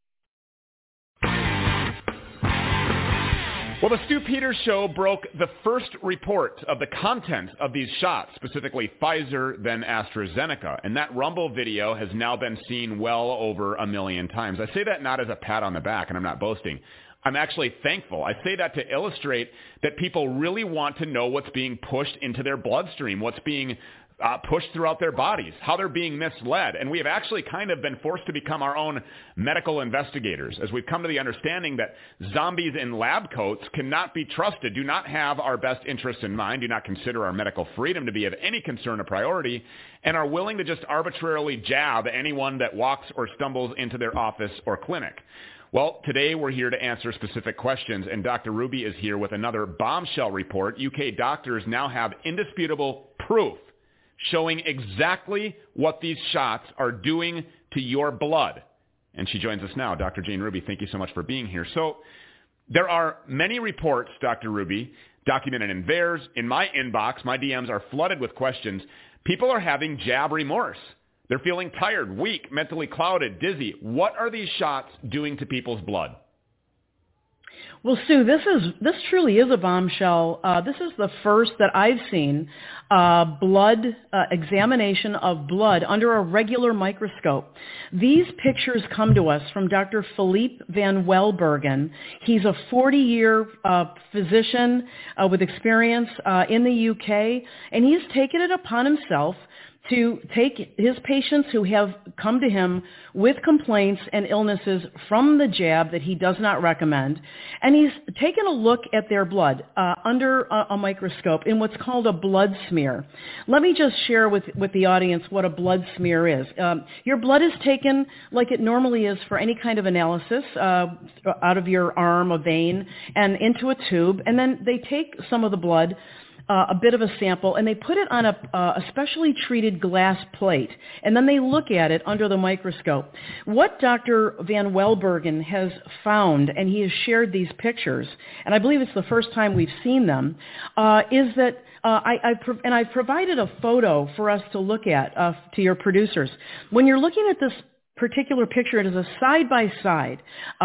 Well, the Stu Peters Show broke the first report of the content of these shots, specifically Pfizer, then AstraZeneca. And that Rumble video has now been seen well over 1 million times. I say that not as a pat on the back, and I'm not boasting. I'm actually thankful. I say that to illustrate that people really want to know what's being pushed into their bloodstream, what's being pushed throughout their bodies, how they're being misled. And we have actually kind of been forced to become our own medical investigators as we've come to the understanding that zombies in lab coats cannot be trusted, do not have our best interests in mind, do not consider our medical freedom to be of any concern or priority, and are willing to just arbitrarily jab anyone that walks or stumbles into their office or clinic. Well, today we're here to answer specific questions, and Dr. Ruby is here with another bombshell report. UK doctors now have indisputable proof showing exactly what these shots are doing to your blood. And she joins us now. Dr. Jane Ruby, thank you so much for being here. So there are many reports, Dr. Ruby, documented in VAERS. In my inbox, my DMs are flooded with questions. People are having jab remorse. They're feeling tired, weak, mentally clouded, dizzy. What are these shots doing to people's blood? Well, Stu, this truly is a bombshell. This is the first that I've seen blood examination of blood under a regular microscope. These pictures come to us from Dr. Philippe Van Welbergen. He's a 40-year physician with experience in the UK, and he's taken it upon himself to take his patients who have come to him with complaints and illnesses from the jab that he does not recommend, and he's taken a look at their blood under a microscope in what's called a blood smear. Let me just share with the audience what a blood smear is. Your blood is taken like it normally is for any kind of analysis, out of your arm, a vein, and into a tube, and then they take some of the blood, a bit of a sample, and they put it on a specially treated glass plate, and then they look at it under the microscope. What Dr. Van Welbergen has found, and he has shared these pictures, and I believe it's the first time we've seen them, is that I've provided a photo for us to look at to your producers. When you're looking at this particular picture, it is a side-by-side,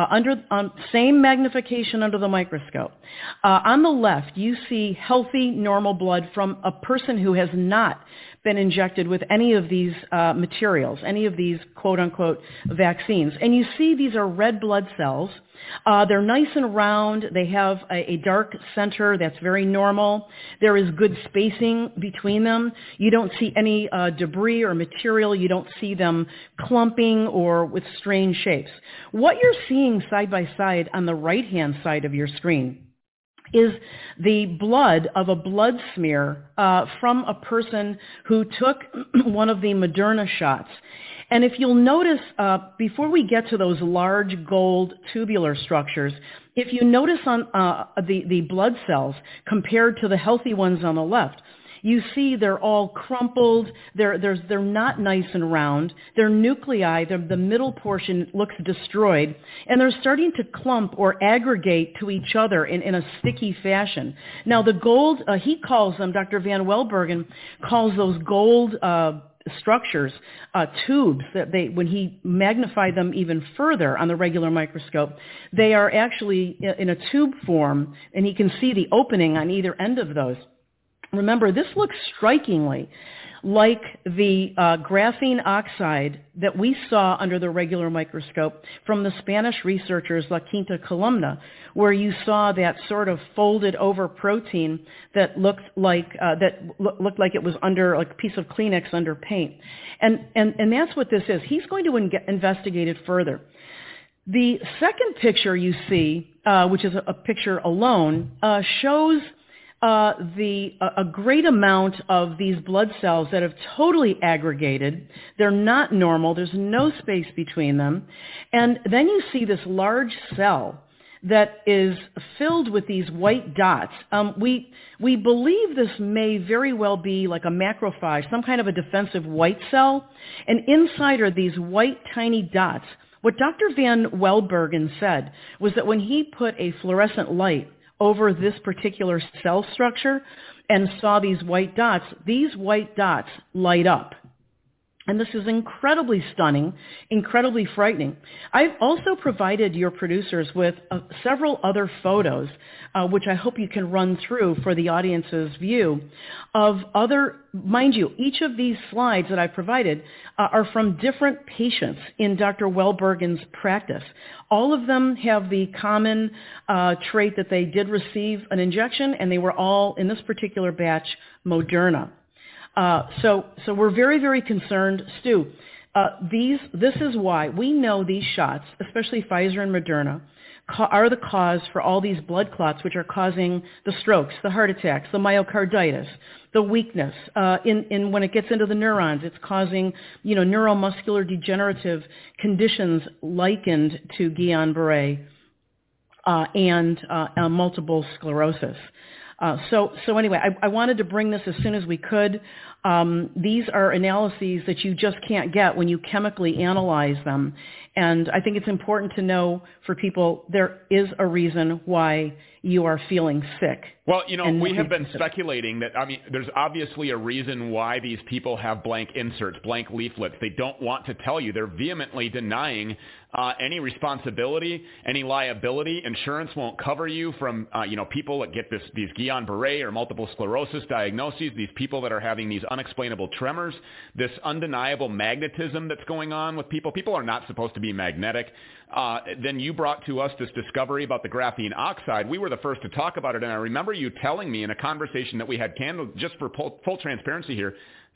same magnification under the microscope. On the left, you see healthy, normal blood from a person who has not been injected with any of these materials, any of these quote-unquote vaccines. And you see these are red blood cells. They're nice and round. They have a dark center that's very normal. There is good spacing between them. You don't see any debris or material. You don't see them clumping or with strange shapes. What you're seeing side by side on the right-hand side of your screen is the blood of a blood smear from a person who took one of the Moderna shots. And if you'll notice, before we get to those large gold tubular structures, if you notice on the blood cells compared to the healthy ones on the left, you see they're all crumpled, they're not nice and round, their nuclei, the middle portion looks destroyed, and they're starting to clump or aggregate to each other in a sticky fashion. Now the gold, he calls them, Dr. Van Welbergen calls those gold structures, tubes, that when he magnified them even further on the regular microscope, they are actually in a tube form, and he can see the opening on either end of those. Remember, this looks strikingly like the graphene oxide that we saw under the regular microscope from the Spanish researchers La Quinta Columna, where you saw that sort of folded over protein that looked like it was under like a piece of Kleenex under paint, and that's what this is. He's going to investigate it further. The second picture you see, which is a picture alone, shows a great amount of these blood cells that have totally aggregated. They're not normal. There's no space between them. And then you see this large cell that is filled with these white dots. We believe this may very well be like a macrophage, some kind of a defensive white cell. And inside are these white tiny dots. What Dr. Van Welbergen said was that when he put a fluorescent light over this particular cell structure and saw these white dots light up. And this is incredibly stunning, incredibly frightening. I've also provided your producers with several other photos, which I hope you can run through for the audience's view, of other, mind you, each of these slides that I provided are from different patients in Dr. Welbergen's practice. All of them have the common trait that they did receive an injection, and they were all, in this particular batch, Moderna. So we're very, very concerned. Stu, this is why we know these shots, especially Pfizer and Moderna, are the cause for all these blood clots, which are causing the strokes, the heart attacks, the myocarditis, the weakness. When it gets into the neurons, it's causing, neuromuscular degenerative conditions likened to Guillain-Barré and multiple sclerosis. So anyway, I wanted to bring this as soon as we could. These are analyses that you just can't get when you chemically analyze them. And I think it's important to know for people there is a reason why you are feeling sick. Well, we have been speculating that, there's obviously a reason why these people have blank inserts, blank leaflets. They don't want to tell you. They're vehemently denying any responsibility, any liability. Insurance won't cover you from, people that get these Guillain-Barré or multiple sclerosis diagnoses, these people that are having these unexplainable tremors, this undeniable magnetism that's going on with people. People are not supposed to be magnetic. Then you brought to us this discovery about the graphene oxide. We were the first to talk about it, and I remember you telling me in a conversation that we had, just for full transparency here,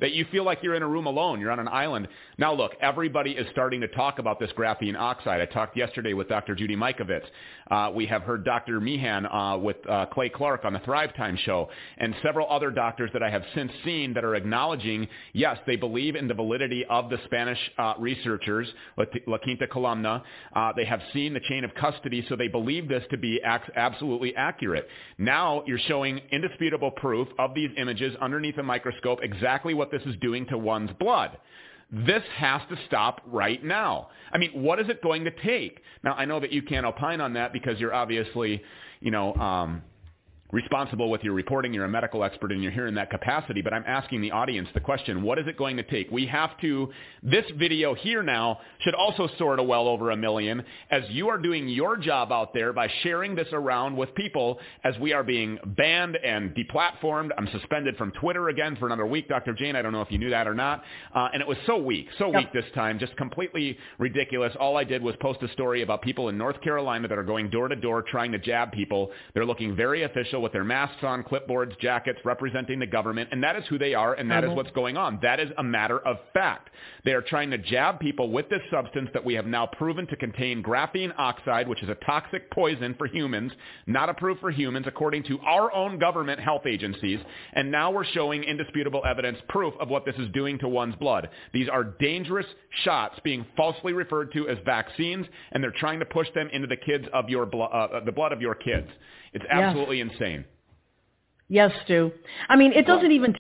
that you feel like you're in a room alone. You're on an island. Now, look, everybody is starting to talk about this graphene oxide. I talked yesterday with Dr. Judy Mikovits. We have heard Dr. Meehan with Clay Clark on the Thrive Time show, and several other doctors that I have since seen that are acknowledging, yes, they believe in the validity of the Spanish researchers, La Quinta Columna. They have seen the chain of custody, so they believe this to be absolutely accurate. Now you're showing indisputable proof of these images underneath a microscope exactly what this is doing to one's blood. This has to stop right now. I mean, what is it going to take? Now, I know that you can't opine on that because you're obviously, responsible with your reporting. You're a medical expert and you're here in that capacity, but I'm asking the audience the question, what is it going to take? We have to, this video here now should also soar to well over 1 million as you are doing your job out there by sharing this around with people as we are being banned and deplatformed. I'm suspended from Twitter again for another week, Dr. Jane. I don't know if you knew that or not. And it was so weak this time, just completely ridiculous. All I did was post a story about people in North Carolina that are going door to door trying to jab people. They're looking very official with their masks on, clipboards, jackets, representing the government, and that is who they are, and that is what's going on. That is a matter of fact. They are trying to jab people with this substance that we have now proven to contain graphene oxide, which is a toxic poison for humans, not approved for humans, according to our own government health agencies, and now we're showing indisputable evidence, proof of what this is doing to one's blood. These are dangerous shots being falsely referred to as vaccines, and they're trying to push them into the kids of your the blood of your kids. It's absolutely insane. Yes, Stu. I mean, it doesn't even...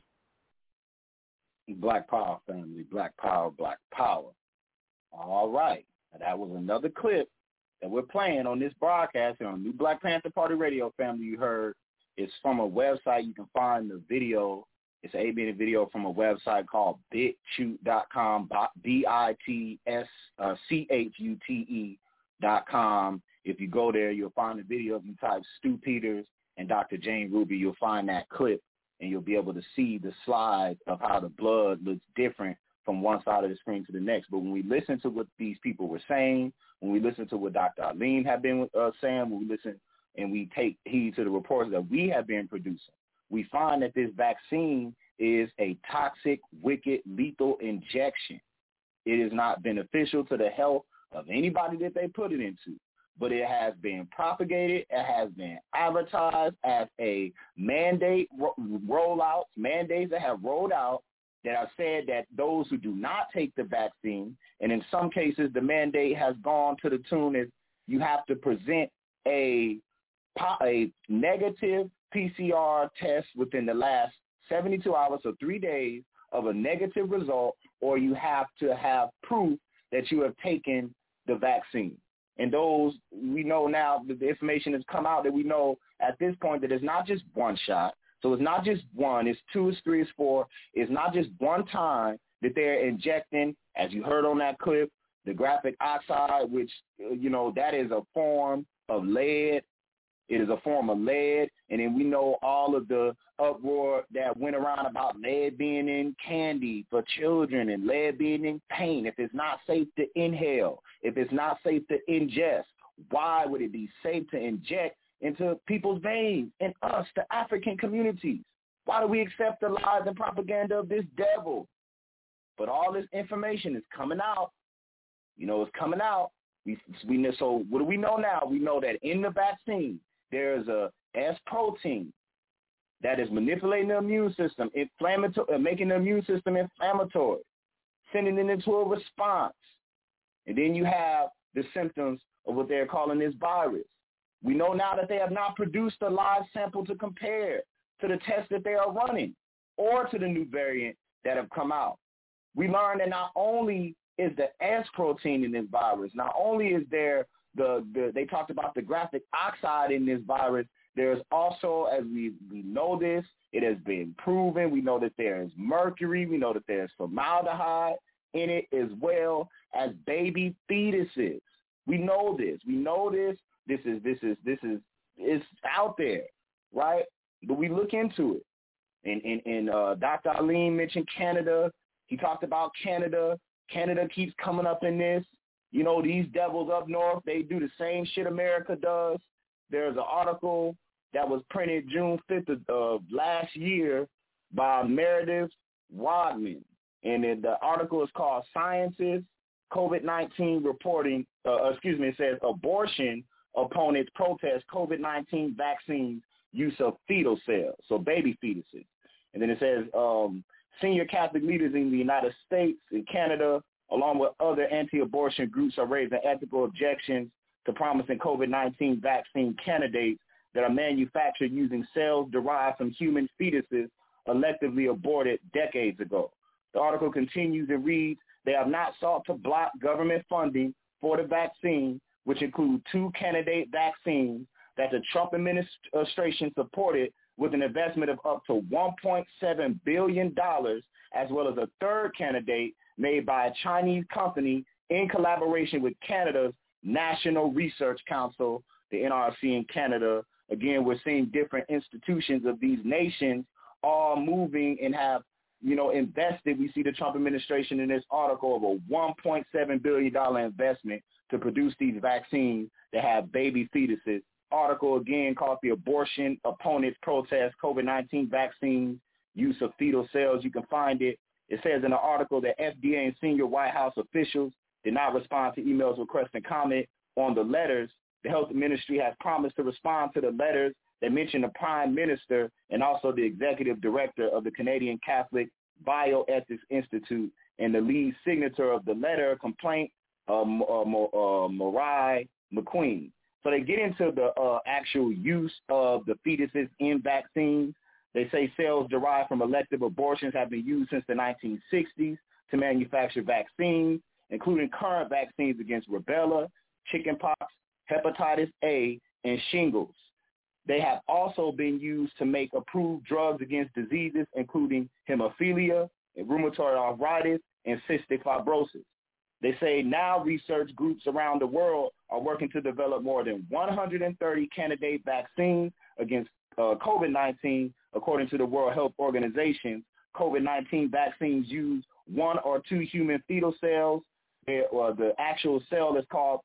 Black Power, family. Black Power, Black Power. All right. Now, that was another clip that we're playing on this broadcast on New Black Panther Party Radio, family. You heard it's from a website. You can find the video. It's an 8-minute video from a website called bitchute.com, BITSCHUTE.com. If you go there, you'll find the video. If you type Stu Peters and Dr. Jane Ruby, you'll find that clip, and you'll be able to see the slide of how the blood looks different from one side of the screen to the next. But when we listen to what these people were saying, when we listen to what Dr. Alim had been saying, when we listen and we take heed to the reports that we have been producing, we find that this vaccine is a toxic, wicked, lethal injection. It is not beneficial to the health of anybody that they put it into. But it has been propagated, it has been advertised as a mandate rollout, mandates that have rolled out that have said that those who do not take the vaccine, and in some cases the mandate has gone to the tune of you have to present a negative PCR test within the last 72 hours or 3 days of a negative result, or you have to have proof that you have taken the vaccine. And those, we know now that the information has come out that we know at this point that it's not just one shot. So it's not just one, it's 2, it's 3, it's 4. It's not just one time that they're injecting, as you heard on that clip, the graphic oxide, which, that is a form of lead. It is a form of lead. And then we know all of the uproar that went around about lead being in candy for children and lead being in paint. If it's not safe to inhale, if it's not safe to ingest, why would it be safe to inject into people's veins and us, the African communities? Why do we accept the lies and propaganda of this devil? But all this information is coming out. It's coming out. We know. So what do we know now? We know that in the vaccine, there's a S protein that is manipulating the immune system, making the immune system inflammatory, sending it into a response. And then you have the symptoms of what they're calling this virus. We know now that they have not produced a live sample to compare to the test that they are running or to the new variant that have come out. We learned that not only is the S protein in this virus, not only is there they talked about the graphic oxide in this virus, there's also, as we know this, it has been proven, we know that there is mercury, we know that there's formaldehyde in it as well as baby fetuses. We know this. This is out there, right? But we look into it. And Dr. Alim mentioned Canada. He talked about Canada. Canada keeps coming up in this. These devils up north, they do the same shit America does. There's an article that was printed June 5th of last year by Meredith Rodman. And the article is called Sciences, COVID-19 Reporting, it says abortion opponents protest COVID-19 vaccines use of fetal cells, so baby fetuses. And then it says senior Catholic leaders in the United States and Canada, along with other anti-abortion groups, are raising ethical objections to promising COVID-19 vaccine candidates that are manufactured using cells derived from human fetuses electively aborted decades ago. The article continues and reads, they have not sought to block government funding for the vaccine, which include 2 candidate vaccines that the Trump administration supported with an investment of up to $1.7 billion, as well as a third candidate made by a Chinese company in collaboration with Canada's National Research Council, the NRC in Canada. Again, we're seeing different institutions of these nations all moving and have, invested. We see the Trump administration in this article of a $1.7 billion investment to produce these vaccines that have baby fetuses. Article, again, called The Abortion Opponents Protest COVID-19 Vaccines Use of Fetal Cells. You can find it. It says in the article that FDA and senior White House officials did not respond to emails requesting comment on the letters. The health ministry has promised to respond to the letters that mention the Prime Minister and also the executive director of the Canadian Catholic Bioethics Institute and the lead signature of the letter complaint, Moriah McQueen. So they get into the actual use of the fetuses in vaccines. They say cells derived from elective abortions have been used since the 1960s to manufacture vaccines, including current vaccines against rubella, chickenpox, hepatitis A, and shingles. They have also been used to make approved drugs against diseases including hemophilia, rheumatoid arthritis, and cystic fibrosis. They say now research groups around the world are working to develop more than 130 candidate vaccines against COVID-19, according to the World Health Organization. COVID-19 vaccines use 1 or 2 human fetal cells. The actual cell is called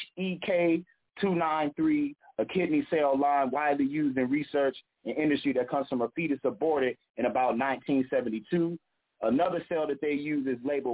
HEK293, a kidney cell line widely used in research and industry that comes from a fetus aborted in about 1972. Another cell that they use is labeled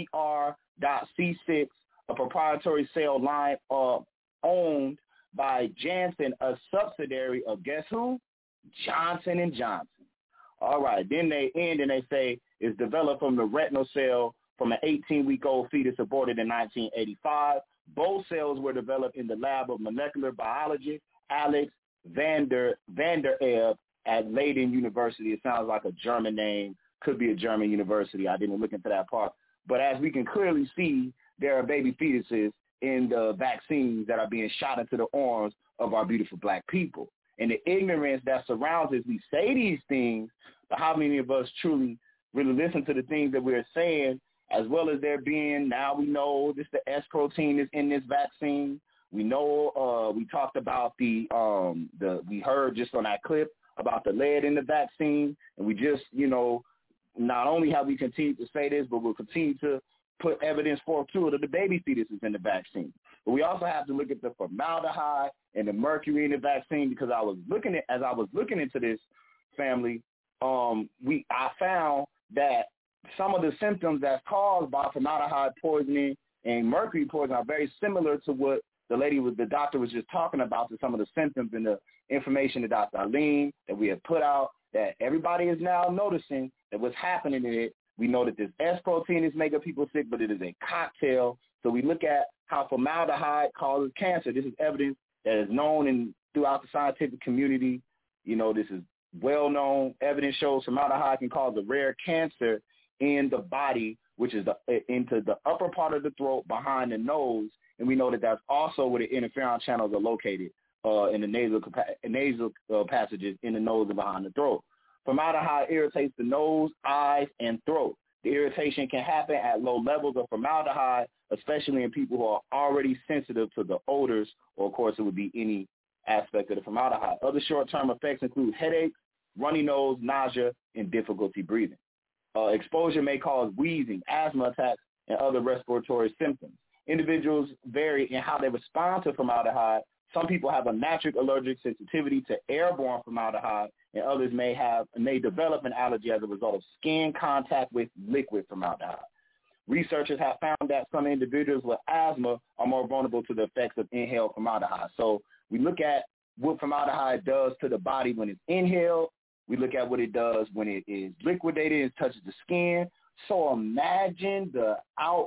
PER.C6, a proprietary cell line owned by Janssen, a subsidiary of guess who? Johnson & Johnson. All right, then they end and they say it's developed from the retinal cell from an 18-week-old fetus aborted in 1985. Both cells were developed in the lab of molecular biologist Alex van der Ebb at Leiden University. It sounds like a German name. Could be a German university. I didn't look into that part. But as we can clearly see, there are baby fetuses in the vaccines that are being shot into the arms of our beautiful black people. And the ignorance that surrounds us, we say these things, but how many of us truly really listen to the things that we're saying, as well as there being, now we know this, the S protein is in this vaccine. We know, we talked about we heard just on that clip about the lead in the vaccine. And we just, not only have we continued to say this, but we'll continue to put evidence forth too of the baby fetuses in the vaccine. But we also have to look at the formaldehyde and the mercury in the vaccine, because as I was looking into this, family, I found that some of the symptoms that's caused by formaldehyde poisoning and mercury poisoning are very similar to what the doctor was just talking about, to some of the symptoms and the information that Dr. Aline that we have put out, that everybody is now noticing that what's happening in it. We know that this S protein is making people sick, but it is a cocktail. So we look at how formaldehyde causes cancer. This is evidence that is known throughout the scientific community. This is well-known. Evidence shows formaldehyde can cause a rare cancer in the body, which is into the upper part of the throat behind the nose. And we know that that's also where the interferon channels are located in the nasal passages in the nose and behind the throat. Formaldehyde irritates the nose, eyes, and throat. The irritation can happen at low levels of formaldehyde, especially in people who are already sensitive to the odors, or of course it would be any aspect of the formaldehyde. Other short-term effects include headaches, runny nose, nausea, and difficulty breathing. Exposure may cause wheezing, asthma attacks, and other respiratory symptoms. Individuals vary in how they respond to formaldehyde. Some people have a natural allergic sensitivity to airborne formaldehyde, and others may develop an allergy as a result of skin contact with liquid formaldehyde. Researchers have found that some individuals with asthma are more vulnerable to the effects of inhaled formaldehyde. So we look at what formaldehyde does to the body when it's inhaled. We look at what it does when it is liquidated and touches the skin. So imagine the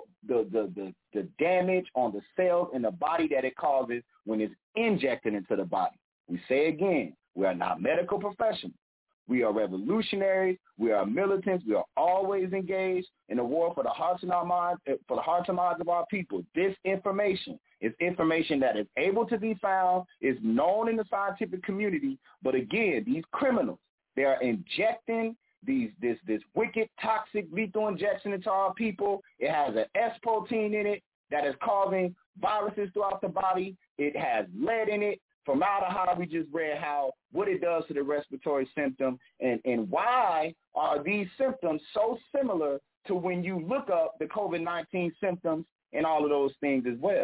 damage on the cells in the body that it causes when it's injected into the body. We say again, we are not medical professionals. We are revolutionaries. We are militants. We are always engaged in the war for the hearts and minds of our people. This information is information that is able to be found, is known in the scientific community. But again, these criminals, they are injecting this wicked, toxic, lethal injection into our people. It has an S protein in it that is causing viruses throughout the body. It has lead in it. Formaldehyde, we just read what it does to the respiratory symptom, and why are these symptoms so similar to when you look up the COVID-19 symptoms and all of those things as well.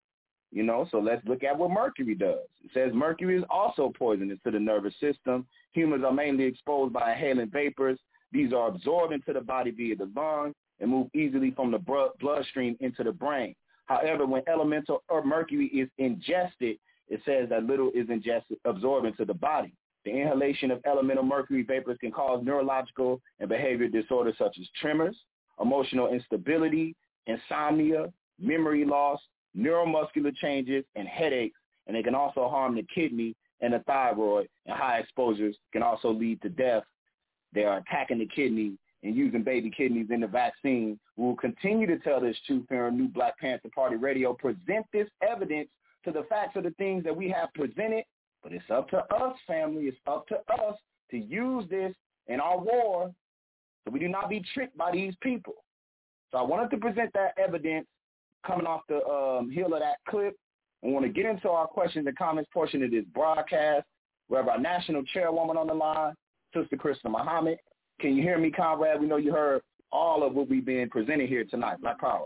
So let's look at what mercury does. It says mercury is also poisonous to the nervous system. Humans are mainly exposed by inhaling vapors. These are absorbed into the body via the lungs and move easily from the bloodstream into the brain. However, when elemental mercury is ingested, it says that little is absorbed into the body. The inhalation of elemental mercury vapors can cause neurological and behavioral disorders such as tremors, emotional instability, insomnia, memory loss, neuromuscular changes, and headaches, and they can also harm the kidney and the thyroid, and high exposures can also lead to death. They are attacking the kidney and using baby kidneys in the vaccine. We will continue to tell this truth here on New Black Panther Party Radio, present this evidence to the facts of the things that we have presented, but it's up to us, family. It's up to us to use this in our war so we do not be tricked by these people. So I wanted to present that evidence coming off the heel of that clip. I want to get into our questions and comments portion of this broadcast. We have our national chairwoman on the line, Sister Krista Muhammad. Can you hear me, comrade? We know you heard all of what we've been presenting here tonight. Black Power.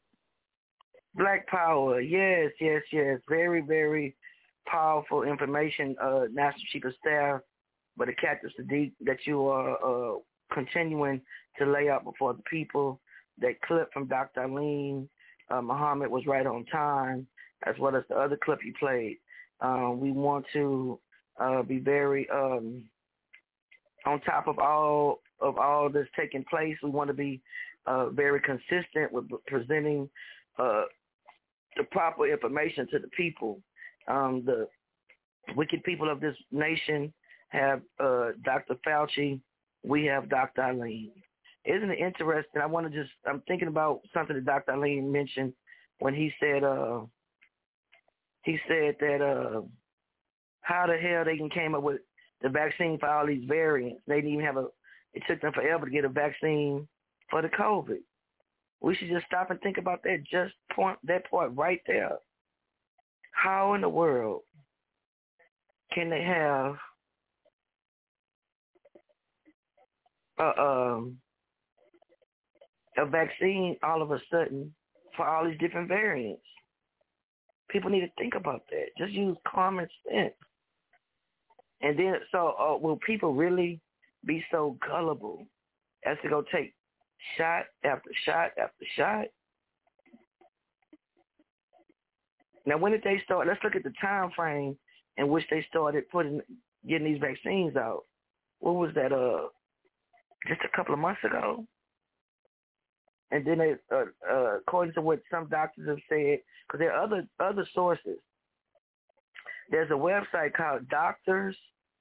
Black Power, yes. Very, very powerful information, National Chief of Staff, but the Captain Sadiq that you are continuing to lay out before the people. That clip from Dr. Aline Muhammad was right on time, as well as the other clip you played. We want to be very on top of all this taking place. We want to be very consistent with presenting the proper information to the people. The wicked people of this nation have Dr. Fauci. We have Dr. Aline. Isn't it interesting? I'm thinking about something that Dr. Aline mentioned when he said that how the hell they came up with the vaccine for all these variants. They didn't even it took them forever to get a vaccine for the COVID. We should just stop and think about that, that part right there. How in the world can they have a vaccine all of a sudden for all these different variants? People need to think about that. Just use common sense. And then, will people really be so gullible as to go take shot after shot after shot? Now, when did they start? Let's look at the time frame in which they started getting these vaccines out. What was that? Just a couple of months ago. And then they, according to what some doctors have said, because there are other sources. There's a website called Doctors,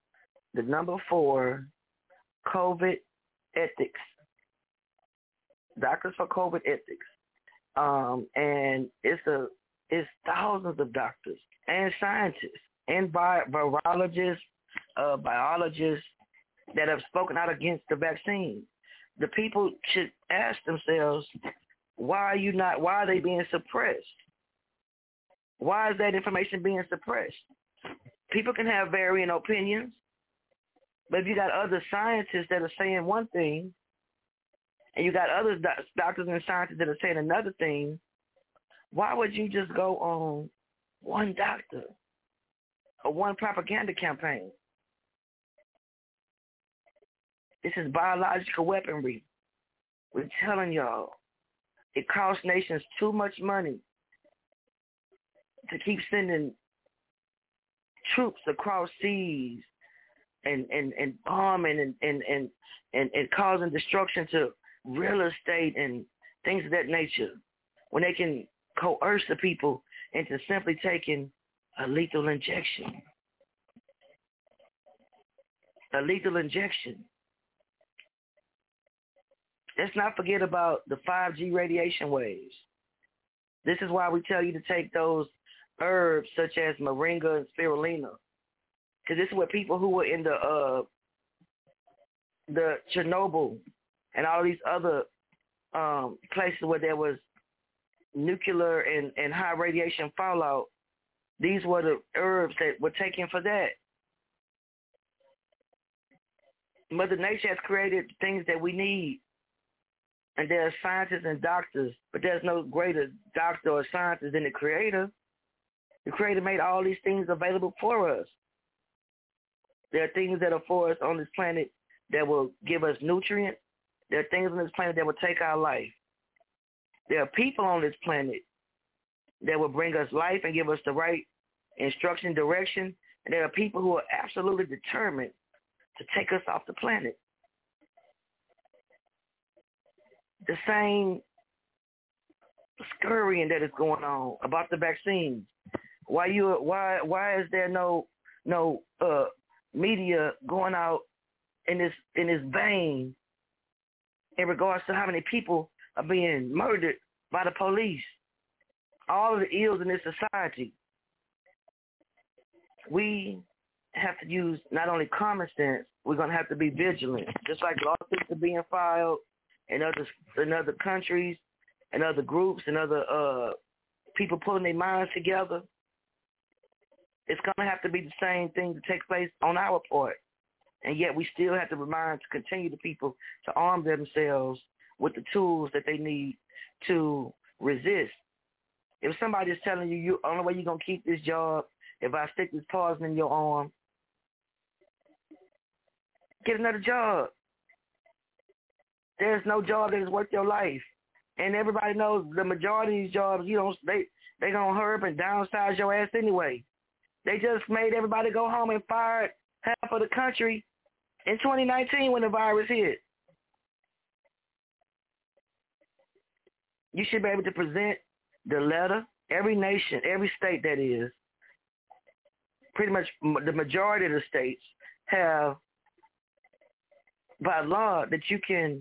4, COVID Ethics. Doctors for COVID Ethics. And it's thousands of doctors and scientists and virologists, biologists that have spoken out against the vaccine. The people should ask themselves, why are they being suppressed? Why is that information being suppressed? People can have varying opinions, but if you got other scientists that are saying one thing, and you got other doctors and scientists that are saying another thing, why would you just go on one doctor or one propaganda campaign? This is biological weaponry. We're telling y'all, it costs nations too much money to keep sending troops across seas and bombing and causing destruction to real estate and things of that nature, when they can coerce the people into simply taking a lethal injection. A lethal injection. Let's not forget about the 5G radiation waves. This is why we tell you to take those herbs such as moringa and spirulina, because this is what people who were in the Chernobyl and all these other places where there was nuclear and high radiation fallout, these were the herbs that were taken for that. Mother Nature has created things that we need. And there are scientists and doctors, but there's no greater doctor or scientist than the Creator. The Creator made all these things available for us. There are things that are for us on this planet that will give us nutrients. There are things on this planet that will take our life. There are people on this planet that will bring us life and give us the right instruction, direction. And there are people who are absolutely determined to take us off the planet. The same scurrying that is going on about the vaccines. Why is there no media going out in this vein in regards to how many people are being murdered by the police? All of the ills in this society. We have to use not only common sense, we're going to have to be vigilant. Just like lawsuits are being filed in other countries and other groups and other people pulling their minds together, it's going to have to be the same thing to take place on our part. And yet we still have to continue the people to arm themselves with the tools that they need to resist. If somebody is telling you, only way you're going to keep this job if I stick this poison in your arm, get another job. There's no job that is worth your life. And everybody knows the majority of these jobs, they gonna hurry up and downsize your ass anyway. They just made everybody go home and fired half of the country in 2019 when the virus hit. You should be able to present the letter. Every nation, every state that is, pretty much the majority of the states have by law that you can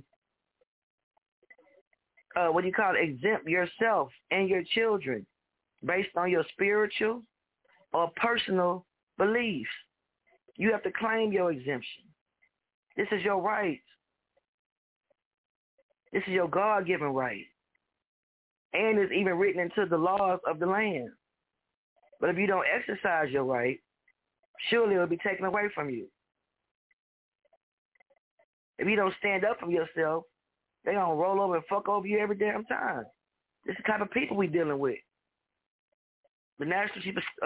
exempt yourself and your children based on your spiritual or personal beliefs. You have to claim your exemption. This is your right. This is your God-given right. And it's even written into the laws of the land. But if you don't exercise your right, surely it will be taken away from you. If you don't stand up for yourself, they're going to roll over and fuck over you every damn time. This is the type of people we're dealing with. The National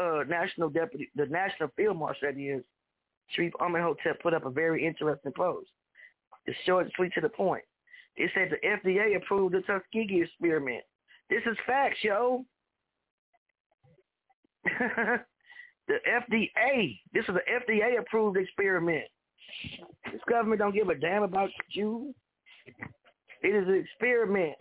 Field Marshal, that is, Sharif Amenhotep, put up a very interesting post. It's short and sweet to the point. It said the FDA approved the Tuskegee experiment. This is facts, yo. The FDA. This is an FDA-approved experiment. This government don't give a damn about you. It is an experiment.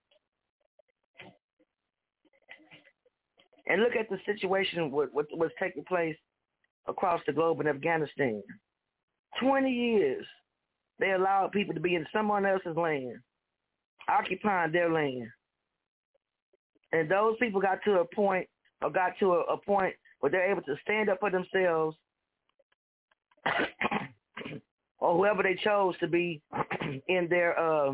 And look at the situation what was taking place across the globe in Afghanistan. 20 years, they allowed people to be in someone else's land, occupying their land. And those people got to a point where they're able to stand up for themselves or whoever they chose to be in their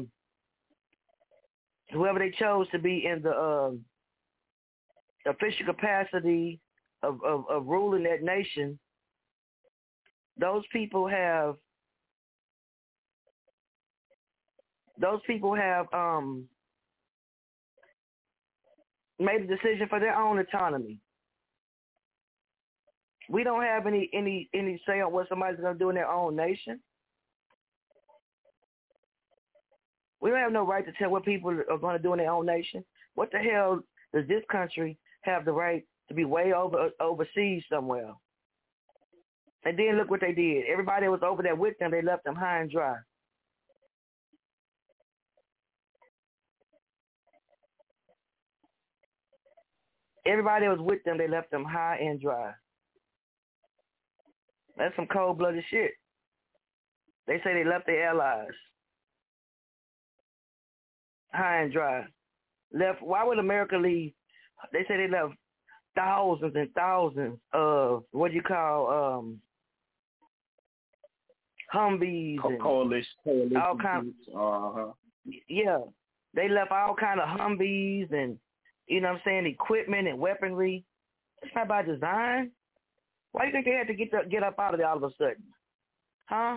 official capacity of ruling that nation. Those people have made a decision for their own autonomy. We don't have any say on what somebody's going to do in their own nation. We don't have no right to tell what people are going to do in their own nation. What the hell does this country have the right to be way overseas somewhere? And then look what they did. Everybody that was over there with them, they left them high and dry. Everybody that was with them, they left them high and dry. That's some cold-blooded shit. They say they left their allies high and dry. Why would America leave? They say they left thousands and thousands of Humvees and coalition all kinds. Yeah, they left all kind of Humvees and equipment and weaponry. It's not by design. Why do you think they had to get up out of there all of a sudden? Huh?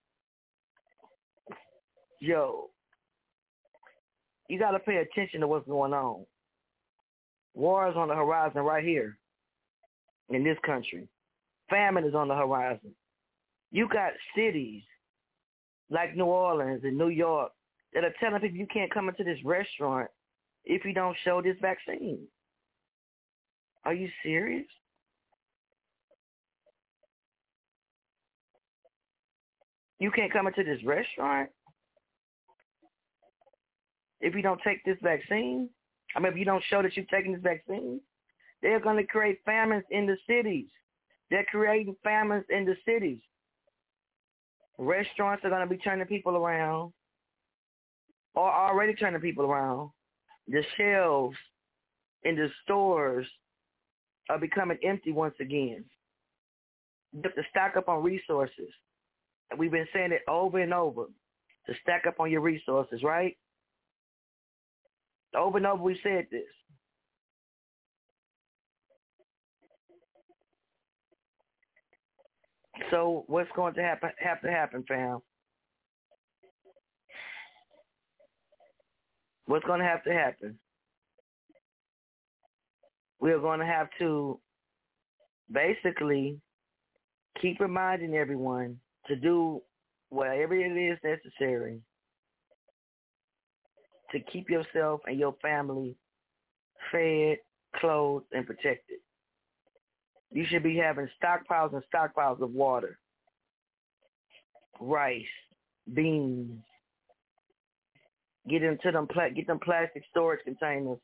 Yo, you got to pay attention to what's going on. War is on the horizon right here in this country. Famine is on the horizon. You got cities like New Orleans and New York that are telling people you can't come into this restaurant if you don't show this vaccine. Are you serious? You can't come into this restaurant if you don't take this vaccine? I mean, if you don't show that you're taking this vaccine, they're going to create famines in the cities. They're creating famines in the cities. Restaurants are going to be turning people around or already turning people around. The shelves in the stores are becoming empty once again. You have to stock up on resources. And we've been saying it over and over, to stack up on your resources, right? Over and over we said this. So what's going to have to happen, fam? What's going to have to happen? We're going to have to basically keep reminding everyone to do whatever it is necessary to keep yourself and your family fed, clothed, and protected. You should be having stockpiles and stockpiles of water, rice, beans. Get them plastic storage containers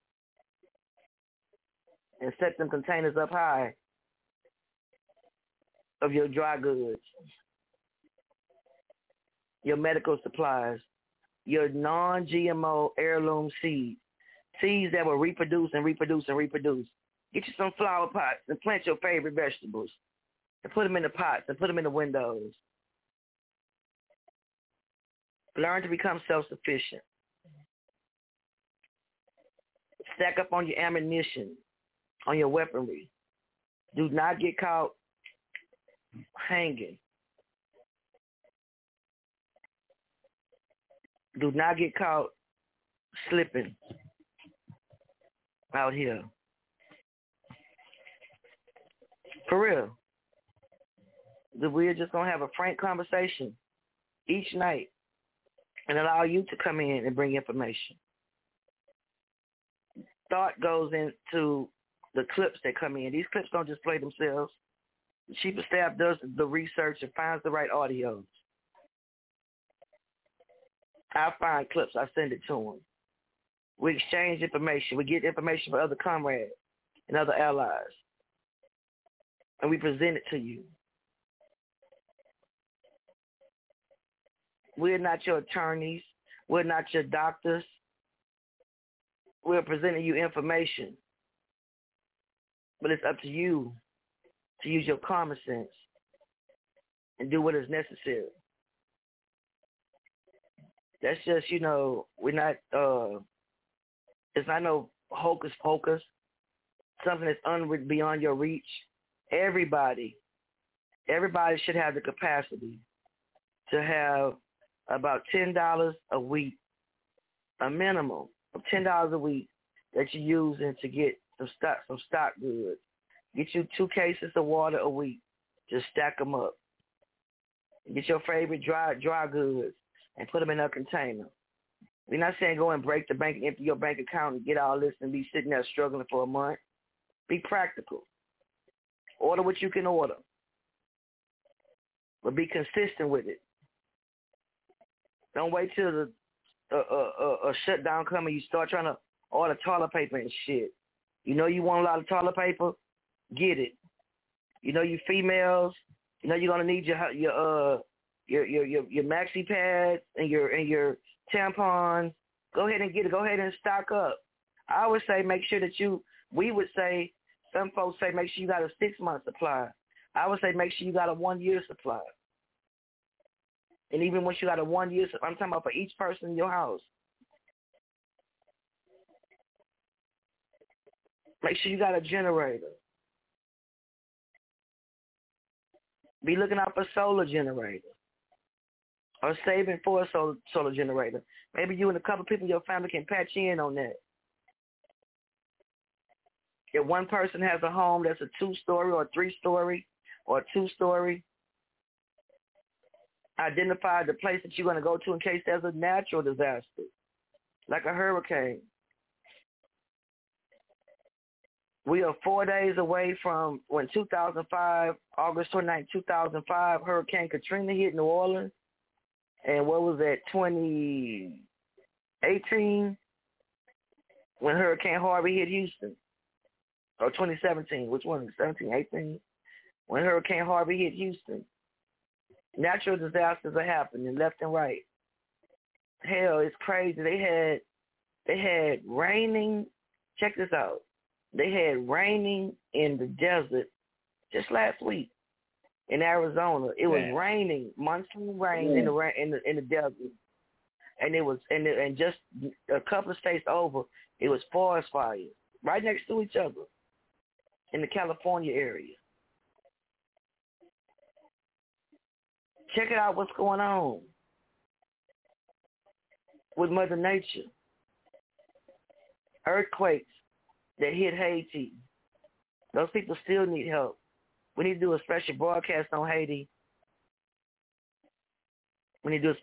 and set them containers up high of your dry goods, your medical supplies, your non-GMO heirloom seeds that will reproduce and reproduce and reproduce. Get you some flower pots and plant your favorite vegetables and put them in the pots and put them in the windows. Learn to become self-sufficient. Stack up on your ammunition, on your weaponry. Do not get caught hanging. Do not get caught slipping out here. For real. We're just going to have a frank conversation each night and allow you to come in and bring information. Thought goes into the clips that come in. These clips don't just play themselves. The Chief of Staff does the research and finds the right audios. I find clips, I send it to them. We exchange information. We get information from other comrades and other allies. And we present it to you. We're not your attorneys. We're not your doctors. We're presenting you information. But it's up to you to use your common sense and do what is necessary. That's just, we're not, it's not no hocus pocus, something that's beyond your reach. Everybody should have the capacity to have about $10 a week, a minimum of $10 a week that you're using to get some stock goods. Get you 2 cases of water a week. Just stack them up. Get your favorite dry goods and put them in a container. We're not saying go and break the bank, empty your bank account and get all this and be sitting there struggling for a month. Be practical. Order what you can order. But be consistent with it. Don't wait till a shutdown come and you start trying to order toilet paper and shit. You know you want a lot of toilet paper? Get it. You know you females, you know you're gonna need your maxi pads and your tampons. Go ahead and get it. Go ahead and stock up. I would say make sure that we would say, some folks say make sure you got a 6-month supply. I would say make sure you got a 1-year supply. And even once you got a 1-year supply, I'm talking about for each person in your house. Make sure you got a generator. Be looking out for solar generator. Or saving for a solar generator. Maybe you and a couple people in your family can patch in on that. If one person has a home that's a 2-story or a 3-story or a 2-story, identify the place that you're going to go to in case there's a natural disaster, like a hurricane. We are 4 days away from when 2005, August 29, 2005, Hurricane Katrina hit New Orleans. And what was that, 2018, when Hurricane Harvey hit Houston? Or 2017, which one? 17, 18? When Hurricane Harvey hit Houston. Natural disasters are happening left and right. Hell, it's crazy. They had raining. Check this out. They had raining in the desert just last week in Arizona. It was raining, monsoon rain in the desert, and it was and just a couple of states over, it was forest fires right next to each other in the California area. Check it out, what's going on with Mother Nature. Earthquakes that hit Haiti. Those people still need help. We need to do a special broadcast on Haiti. We'll do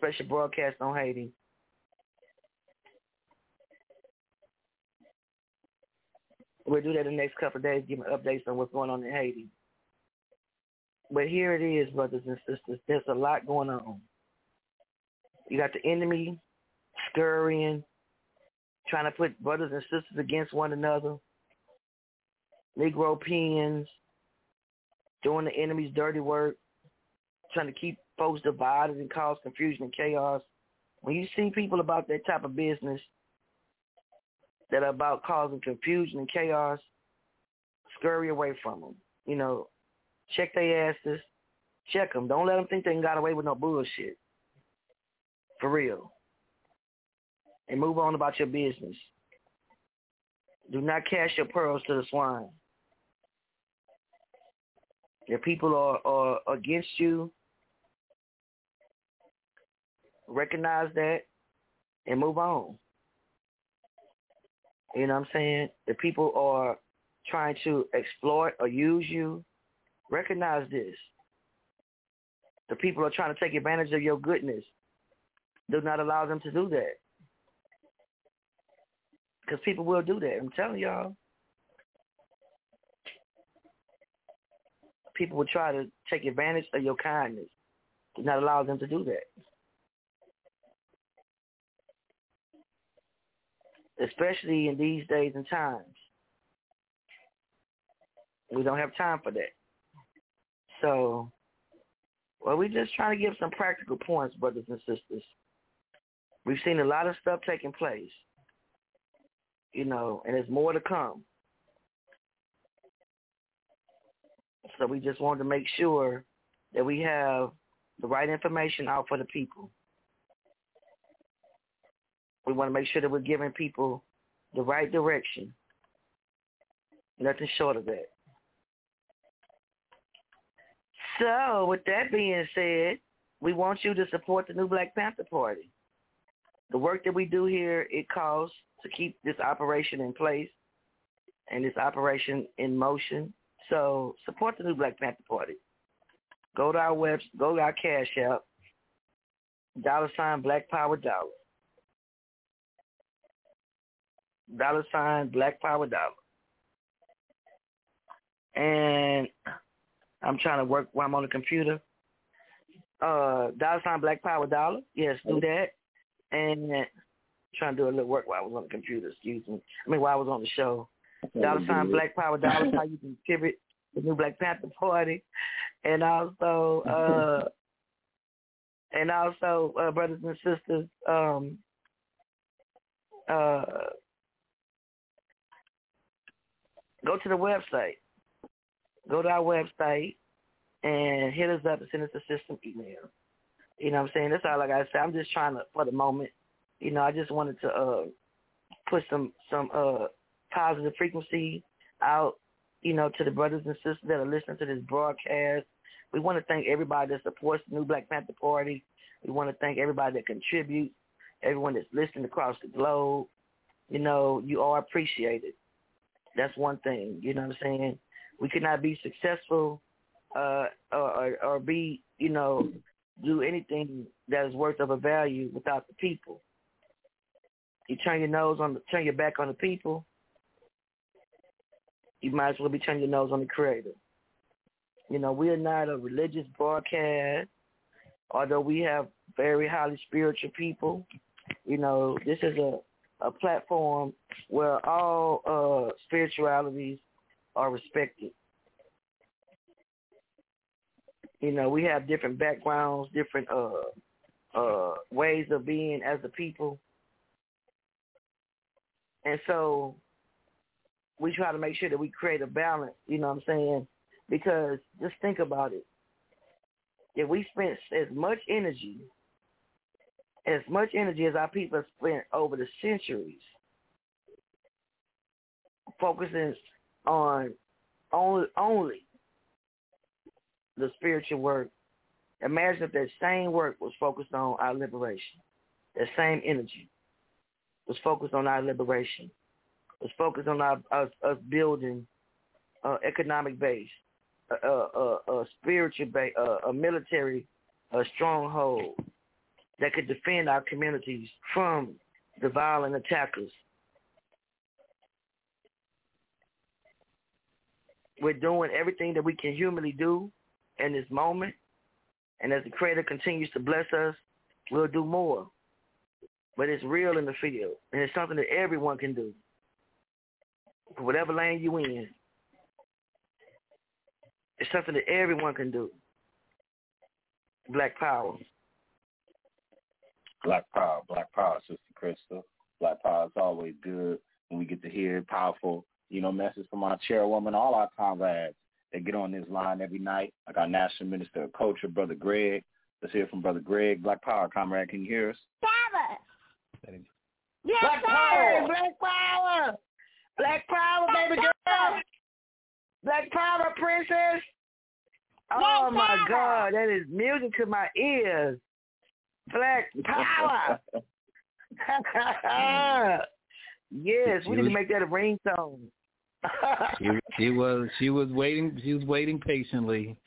that in the next couple of days, give updates on what's going on in Haiti. But here it is, brothers and sisters. There's a lot going on. You got the enemy scurrying, trying to put brothers and sisters against one another. Negro pens, doing the enemy's dirty work, trying to keep folks divided and cause confusion and chaos. When you see people about that type of business that are about causing confusion and chaos, scurry away from them. You know, check their asses. Check them. Don't let them think they can got away with no bullshit. For real. And move on about your business. Do not cast your pearls to the swine. If people are against you, recognize that and move on. You know what I'm saying? If people are trying to exploit or use you, recognize this. The people are trying to take advantage of your goodness. Do not allow them to do that. Because people will do that. I'm telling y'all. People will try to take advantage of your kindness. Do not allow them to do that. Especially in these days and times. We don't have time for that. So, well, we're just trying to give some practical points, brothers and sisters. We've seen a lot of stuff taking place, you know, and there's more to come. So we just wanted to make sure that we have the right information out for the people. We want to make sure that we're giving people the right direction. Nothing short of that. So, with that being said, we want you to support the New Black Panther Party. The work that we do here, it costs to keep this operation in place and this operation in motion. So, support the New Black Panther Party. Go to our website, go to our Cash App, $Black Power Dollar. $ Black Power Dollar. And I'm trying to work while I'm on the computer. $ Black Power Dollar. Yes, do that. And trying to do a little work while I was on the computer, while I was on the show. $ Black Power Dollar, how you can contribute to the New Black Panther Party. And also, brothers and sisters, go to the website. Go to our website and hit us up and send us a system email. You know what I'm saying? That's all I got to say. I'm just trying to, for the moment, I just wanted to put some positive frequency out, to the brothers and sisters that are listening to this broadcast. We want to thank everybody that supports the New Black Panther Party. We want to thank everybody that contributes, everyone that's listening across the globe. You are appreciated. That's one thing, you know what I'm saying? We could not be successful or be, do anything that is worth of a value without the people. You turn your back on the people, you might as well be turning your nose on the Creator. We are not a religious broadcast, although we have very highly spiritual people. This is a platform where all spiritualities are respected. We have different backgrounds, different ways of being as a people. And so we try to make sure that we create a balance, you know what I'm saying? Because just think about it. If we spent as much energy as our people have spent over the centuries focusing on only the spiritual work, imagine if that same work was focused on our liberation. That same energy was focused on our liberation. Was focused on us building economic base, a spiritual base, a military stronghold that could defend our communities from the violent attackers. We're doing everything that we can humanly do in this moment, and as the Creator continues to bless us, we'll do more. But it's real in the field, and it's something that everyone can do. For whatever lane you in, it's something that everyone can do. Black Power. Black Power, Sister Crystal. Black Power is always good when we get to hear powerful, message from our chairwoman, all our comrades that get on this line every night, like our National Minister of Culture, Brother Greg. Let's hear from Brother Greg. Black Power, comrade, can you hear us? Power. Yes, Black Power. Black Power. Black Power, baby girl. Black Power, princess. Oh, my God. That is music to my ears. Black Power. Yes, we need to make that a ringtone. She was waiting patiently.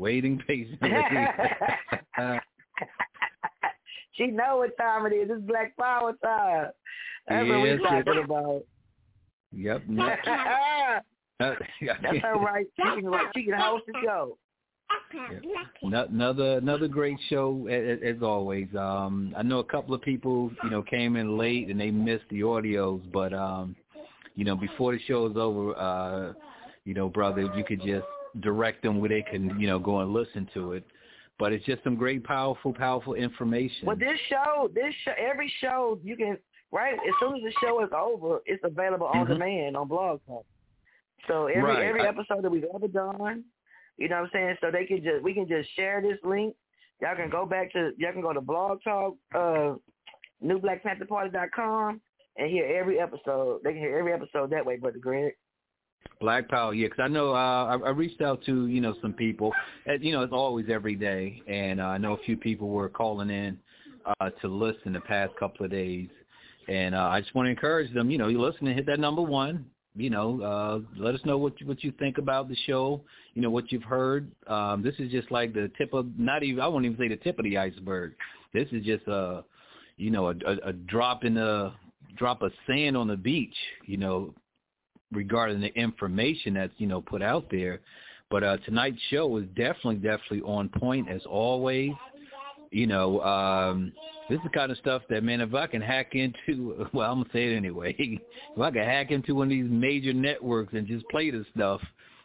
She know what time it is. It's Black Power time. That's what we're talking about. Yep. That's all right. She can host the show. Yep. Another great show as always. I know a couple of people, came in late and they missed the audios, but before the show is over, brother, if you could just direct them where they can, go and listen to it. But it's just some great, powerful information. Well, this show, every show you can, right? As soon as the show is over, it's available on demand on Blog Talk. So every episode that we've ever done, you know what I'm saying? So we can just share this link. Y'all can go to Blog Talk, newblackpantherparty.com and hear every episode. They can hear every episode that way, Brother Greg. Black Power, yeah, because I know I reached out to, some people, it's always every day, and I know a few people were calling in to listen the past couple of days, and I just want to encourage them, you listen and hit that number 1, let us know what you think about the show, what you've heard. This is just like the tip of, I won't even say the tip of the iceberg. This is just a drop in the drop of sand on the beach, regarding the information that's, put out there. But tonight's show was definitely on point as always. This is the kind of stuff that, man, if I can hack into, well, I'm going to say it anyway. If I can hack into one of these major networks and just play this stuff,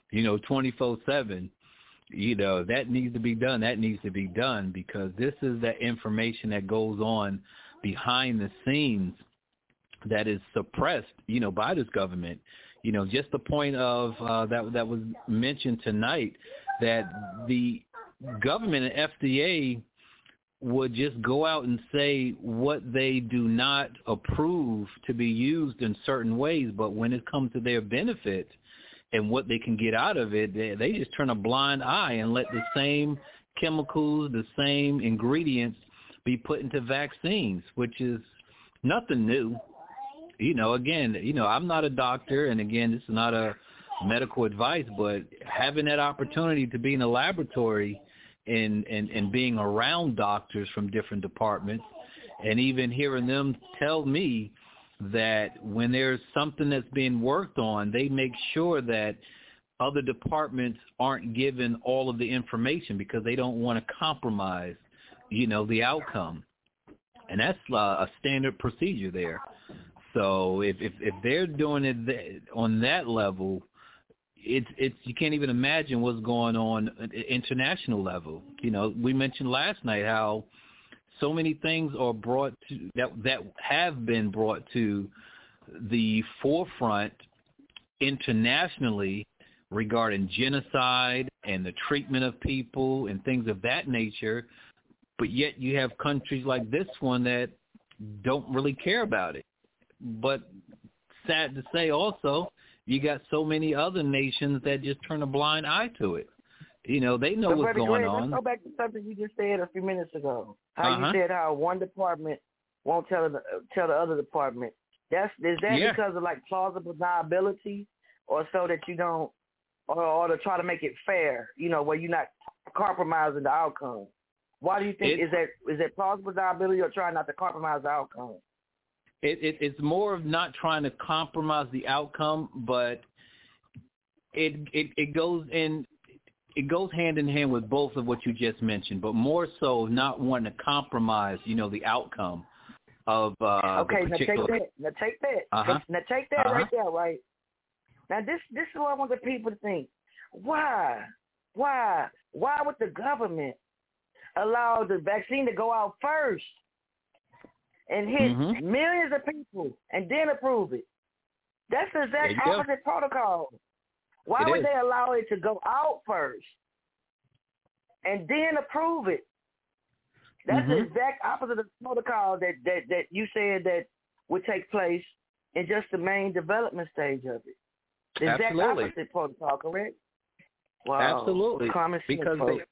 24/7, that needs to be done. That needs to be done because this is that information that goes on behind the scenes that is suppressed, by this government. Just the point of that was mentioned tonight, that the government and FDA would just go out and say what they do not approve to be used in certain ways, but when it comes to their benefit and what they can get out of it, they just turn a blind eye and let the same chemicals, the same ingredients be put into vaccines, which is nothing new. Again, I'm not a doctor, and again, this is not a medical advice, but having that opportunity to be in a laboratory and being around doctors from different departments, and even hearing them tell me that when there's something that's being worked on, they make sure that other departments aren't given all of the information because they don't want to compromise, the outcome. And that's a standard procedure there. So if they're doing it on that level, it's you can't even imagine what's going on at international level. We mentioned last night how so many things are brought to that have been brought to the forefront internationally regarding genocide and the treatment of people and things of that nature, but yet you have countries like this one that don't really care about it. But sad to say also, you got so many other nations that just turn a blind eye to it. They know what's going on. Let's go back to something you just said a few minutes ago. How you said how one department won't tell the other department. Is that because of like plausible deniability, or so that you don't, or to try to make it fair? Where you're not compromising the outcome. Why do you think is that plausible deniability or trying not to compromise the outcome? It's more of not trying to compromise the outcome, but it goes hand in hand with both of what you just mentioned, but more so not wanting to compromise, the outcome of okay, the particular. Now take that right there, right? Now this is what I want the people to think. Why would the government allow the vaccine to go out first and hit millions of people and then approve it? That's the exact opposite protocol. Why would they allow it to go out first and then approve it? That's the exact opposite of the protocol that you said that would take place in just the main development stage of it. The exact opposite protocol, correct? Wow. Absolutely. Common sense, because folks.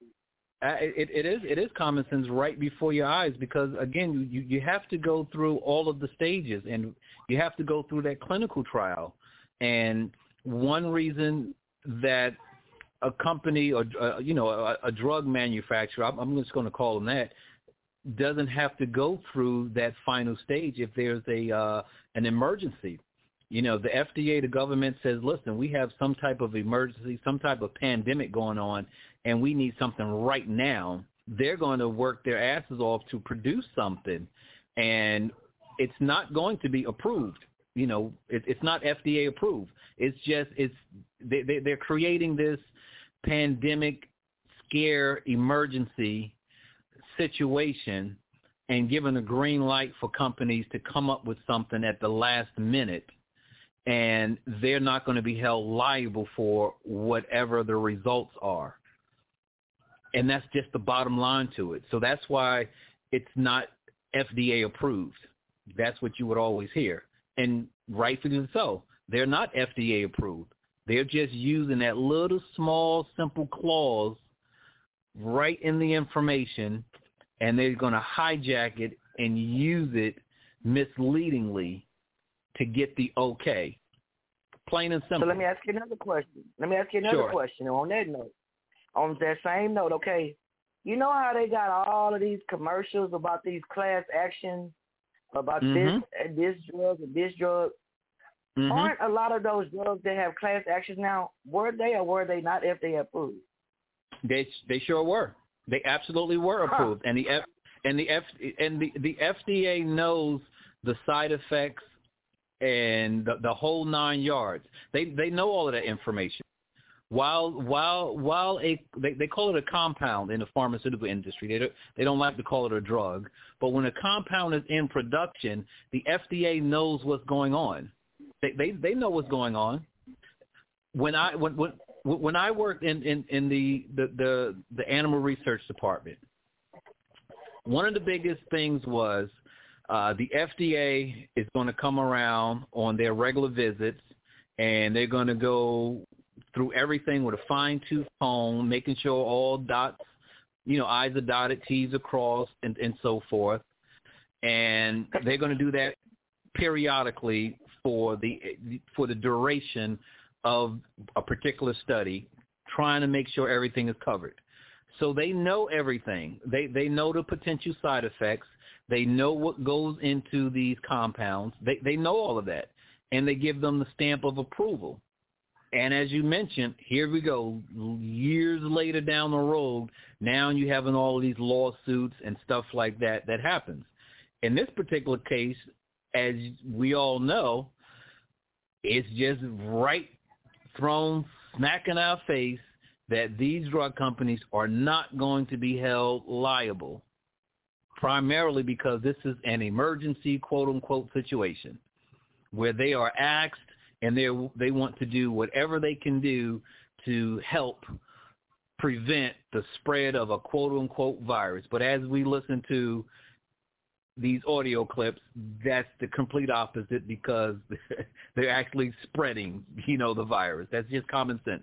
it is common sense right before your eyes, because again you have to go through all of the stages and you have to go through that clinical trial. And one reason that a company or a drug manufacturer, I'm just going to call them that, doesn't have to go through that final stage if there's an emergency. The FDA, the government says, listen, we have some type of emergency, some type of pandemic going on, and we need something right now. They're going to work their asses off to produce something, and it's not going to be approved. It's not FDA approved. It's just they're creating this pandemic scare emergency situation and giving a green light for companies to come up with something at the last minute, and they're not going to be held liable for whatever the results are. And that's just the bottom line to it. So that's why it's not FDA approved. That's what you would always hear. And rightfully so. They're not FDA approved. They're just using that little small simple clause right in the information, and they're going to hijack it and use it misleadingly to get the okay. Plain and simple. So let me ask you another question. On that note, on that same note, okay, you know how they got all of these commercials about these class action about this drug and this drug. Aren't a lot of those drugs that have class actions now? Were they or were they not FDA approved? They sure were. They absolutely were approved, and the FDA knows the side effects and the whole 9 yards. They know all of that information. While they call it a compound in the pharmaceutical industry, they don't like to call it a drug. But when a compound is in production, the FDA knows what's going on. They know what's going on. When I worked in the animal research department, one of the biggest things was the FDA is going to come around on their regular visits, and they're going to go through everything with a fine-tooth comb, making sure all dots, I's are dotted, T's are crossed, and so forth. And they're going to do that periodically for the duration of a particular study, trying to make sure everything is covered. So they know everything. They know the potential side effects. They know what goes into these compounds. They know all of that, and they give them the stamp of approval. And as you mentioned, here we go, years later down the road, now you're having all of these lawsuits and stuff like that happens. In this particular case, as we all know, it's just right thrown smack in our face that these drug companies are not going to be held liable, primarily because this is an emergency, quote-unquote, situation where they are asked and they want to do whatever they can do to help prevent the spread of a quote-unquote virus. But as we listen to these audio clips, that's the complete opposite, because they're actually spreading, the virus. That's just common sense.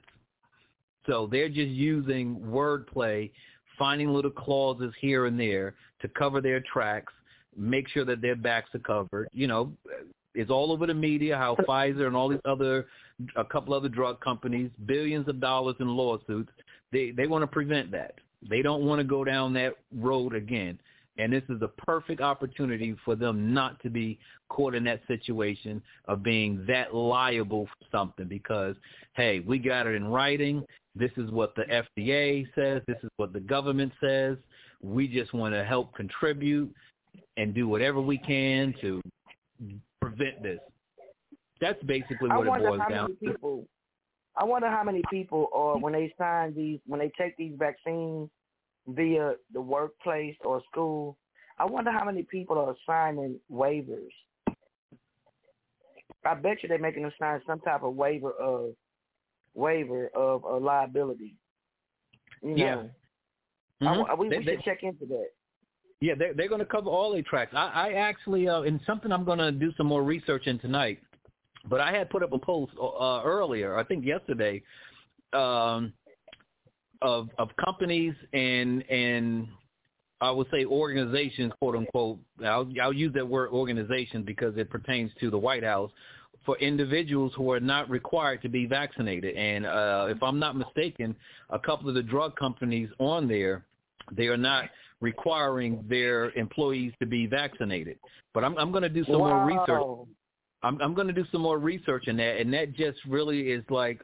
So they're just using wordplay, finding little clauses here and there to cover their tracks, make sure that their backs are covered. It's all over the media how Pfizer and all these a couple other drug companies, billions of dollars in lawsuits, they want to prevent that. They don't want to go down that road again. And this is the perfect opportunity for them not to be caught in that situation of being that liable for something, because, hey, we got it in writing. This is what the FDA says. This is what the government says. We just want to help contribute and do whatever we can to prevent this. That's basically what it boils down to. I wonder how many people are, when they take these vaccines via the workplace or school, I wonder how many people are signing waivers. I bet you they're making them sign some type of waiver of liability. Yeah. We should check into that. Yeah, they're going to cover all their tracks. I actually, in something I'm going to do some more research in tonight, but I had put up a post earlier, I think yesterday, of companies and I would say organizations, quote unquote. I'll use that word organization because it pertains to the White House, for individuals who are not required to be vaccinated. And if I'm not mistaken, a couple of the drug companies on there, they are not requiring their employees to be vaccinated. But I'm going to do some more research. I'm going to do some more research in that, and that just really is like,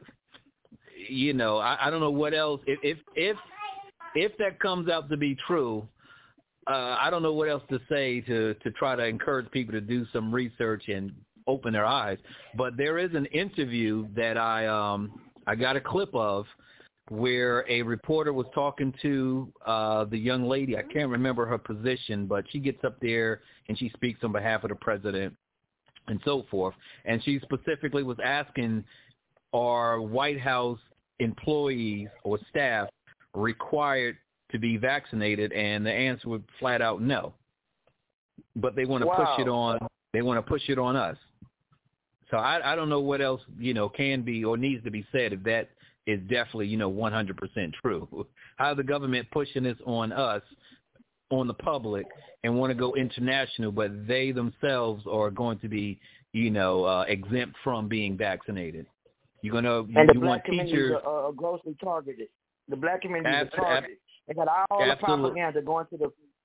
I don't know what else. If that comes out to be true, I don't know what else to say to try to encourage people to do some research and open their eyes. But there is an interview that I got a clip of where a reporter was talking to the young lady. I can't remember her position, but she gets up there and she speaks on behalf of the president and so forth. And she specifically was asking, are White House employees or staff required to be vaccinated? And the answer was flat out no. But they want to push it on. They want to push it on us. So I don't know what else can be or needs to be said if that is definitely 100% true. How the government pushing this on us, on the public, and want to go international, but they themselves are going to be exempt from being vaccinated. You want teachers are grossly targeted. The black community is targeted. They got all the propaganda going to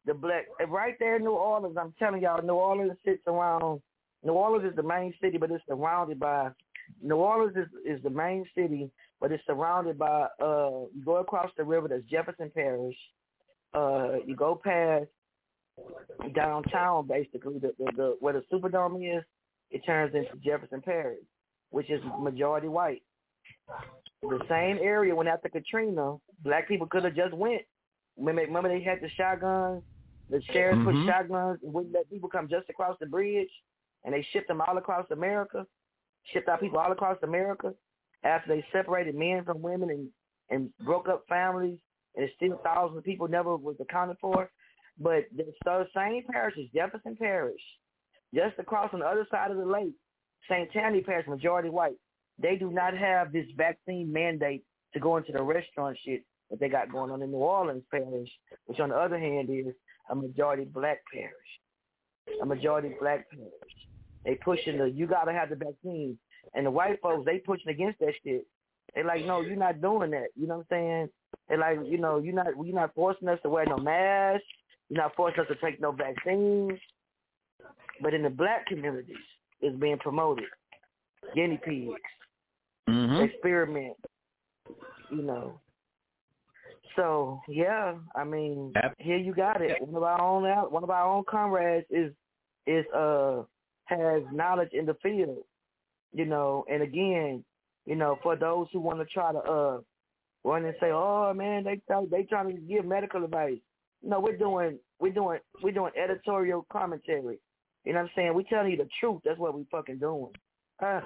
right there in New Orleans. I'm telling y'all, New Orleans sits around. New Orleans is the main city, but it's surrounded by. New Orleans is the main city, but it's surrounded by. You go across the river. There's Jefferson Parish. You go past downtown, basically, the where the Superdome is. It turns into Jefferson Parish, which is majority white. The same area when after Katrina, black people could have just went. Remember they had the shotguns. The sheriff put shotguns and wouldn't let people come just across the bridge, and they shipped them all across America. Shipped out people all across America after they separated men from women and broke up families, and still thousands of people never was accounted for. But the same parish is Jefferson Parish, just across on the other side of the lake, St. Tammany Parish, majority white. They do not have this vaccine mandate to go into the restaurant shit that they got going on in New Orleans Parish, which on the other hand is a majority black parish. A majority black parish. They pushing you gotta have the vaccine. And the white folks, they pushing against that shit. They like, no, you're not doing that. You know what I'm saying? They like, you're not forcing us to wear no mask. You're not forcing us to take no vaccines. But in the black communities, it's being promoted. Guinea pigs. Experiment. So yeah, I mean, here you got it. One of our own comrades has knowledge in the field, and again, for those who want to try to run and say, oh man, they trying to give medical advice. No, we're doing editorial commentary. You know what I'm saying? We're telling you the truth. That's what we fucking doing. But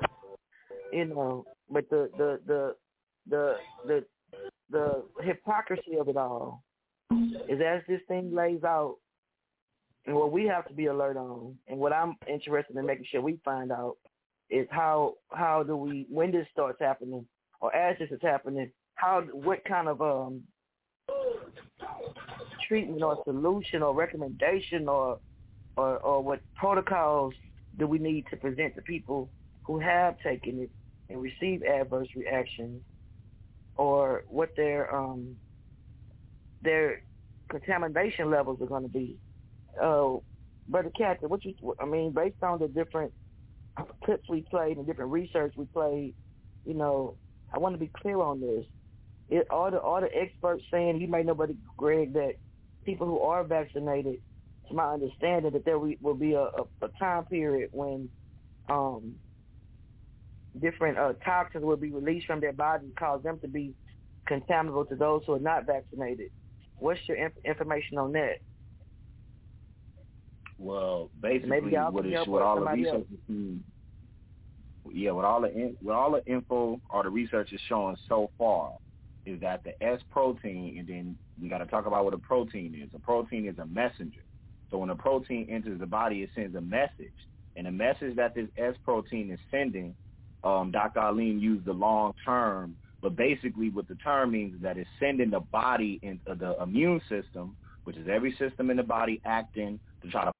the hypocrisy of it all is as this thing lays out, and what we have to be alert on, and what I'm interested in making sure we find out is how do we, when this starts happening, or as this is happening, what kind of treatment or solution or recommendation or what protocols do we need to present to people who have taken it and received adverse reactions, or what their contamination levels are going to be. Brother Captain, based on the different clips we played and different research we played, I want to be clear on this. All the experts saying, you may know, Brother Greg, that people who are vaccinated, it's my understanding that there will be a time period when different toxins will be released from their body and cause them to be contaminable to those who are not vaccinated. What's your information on that? Well, basically, what all the research is seeing, what all the info or the research is showing so far is that the S protein, and then we got to talk about what a protein is. A protein is a messenger. So when a protein enters the body, it sends a message, and the message that this S protein is sending, Dr. Alim used the long term, but basically what the term means is that it's sending the body into the immune system, which is every system in the body acting to try to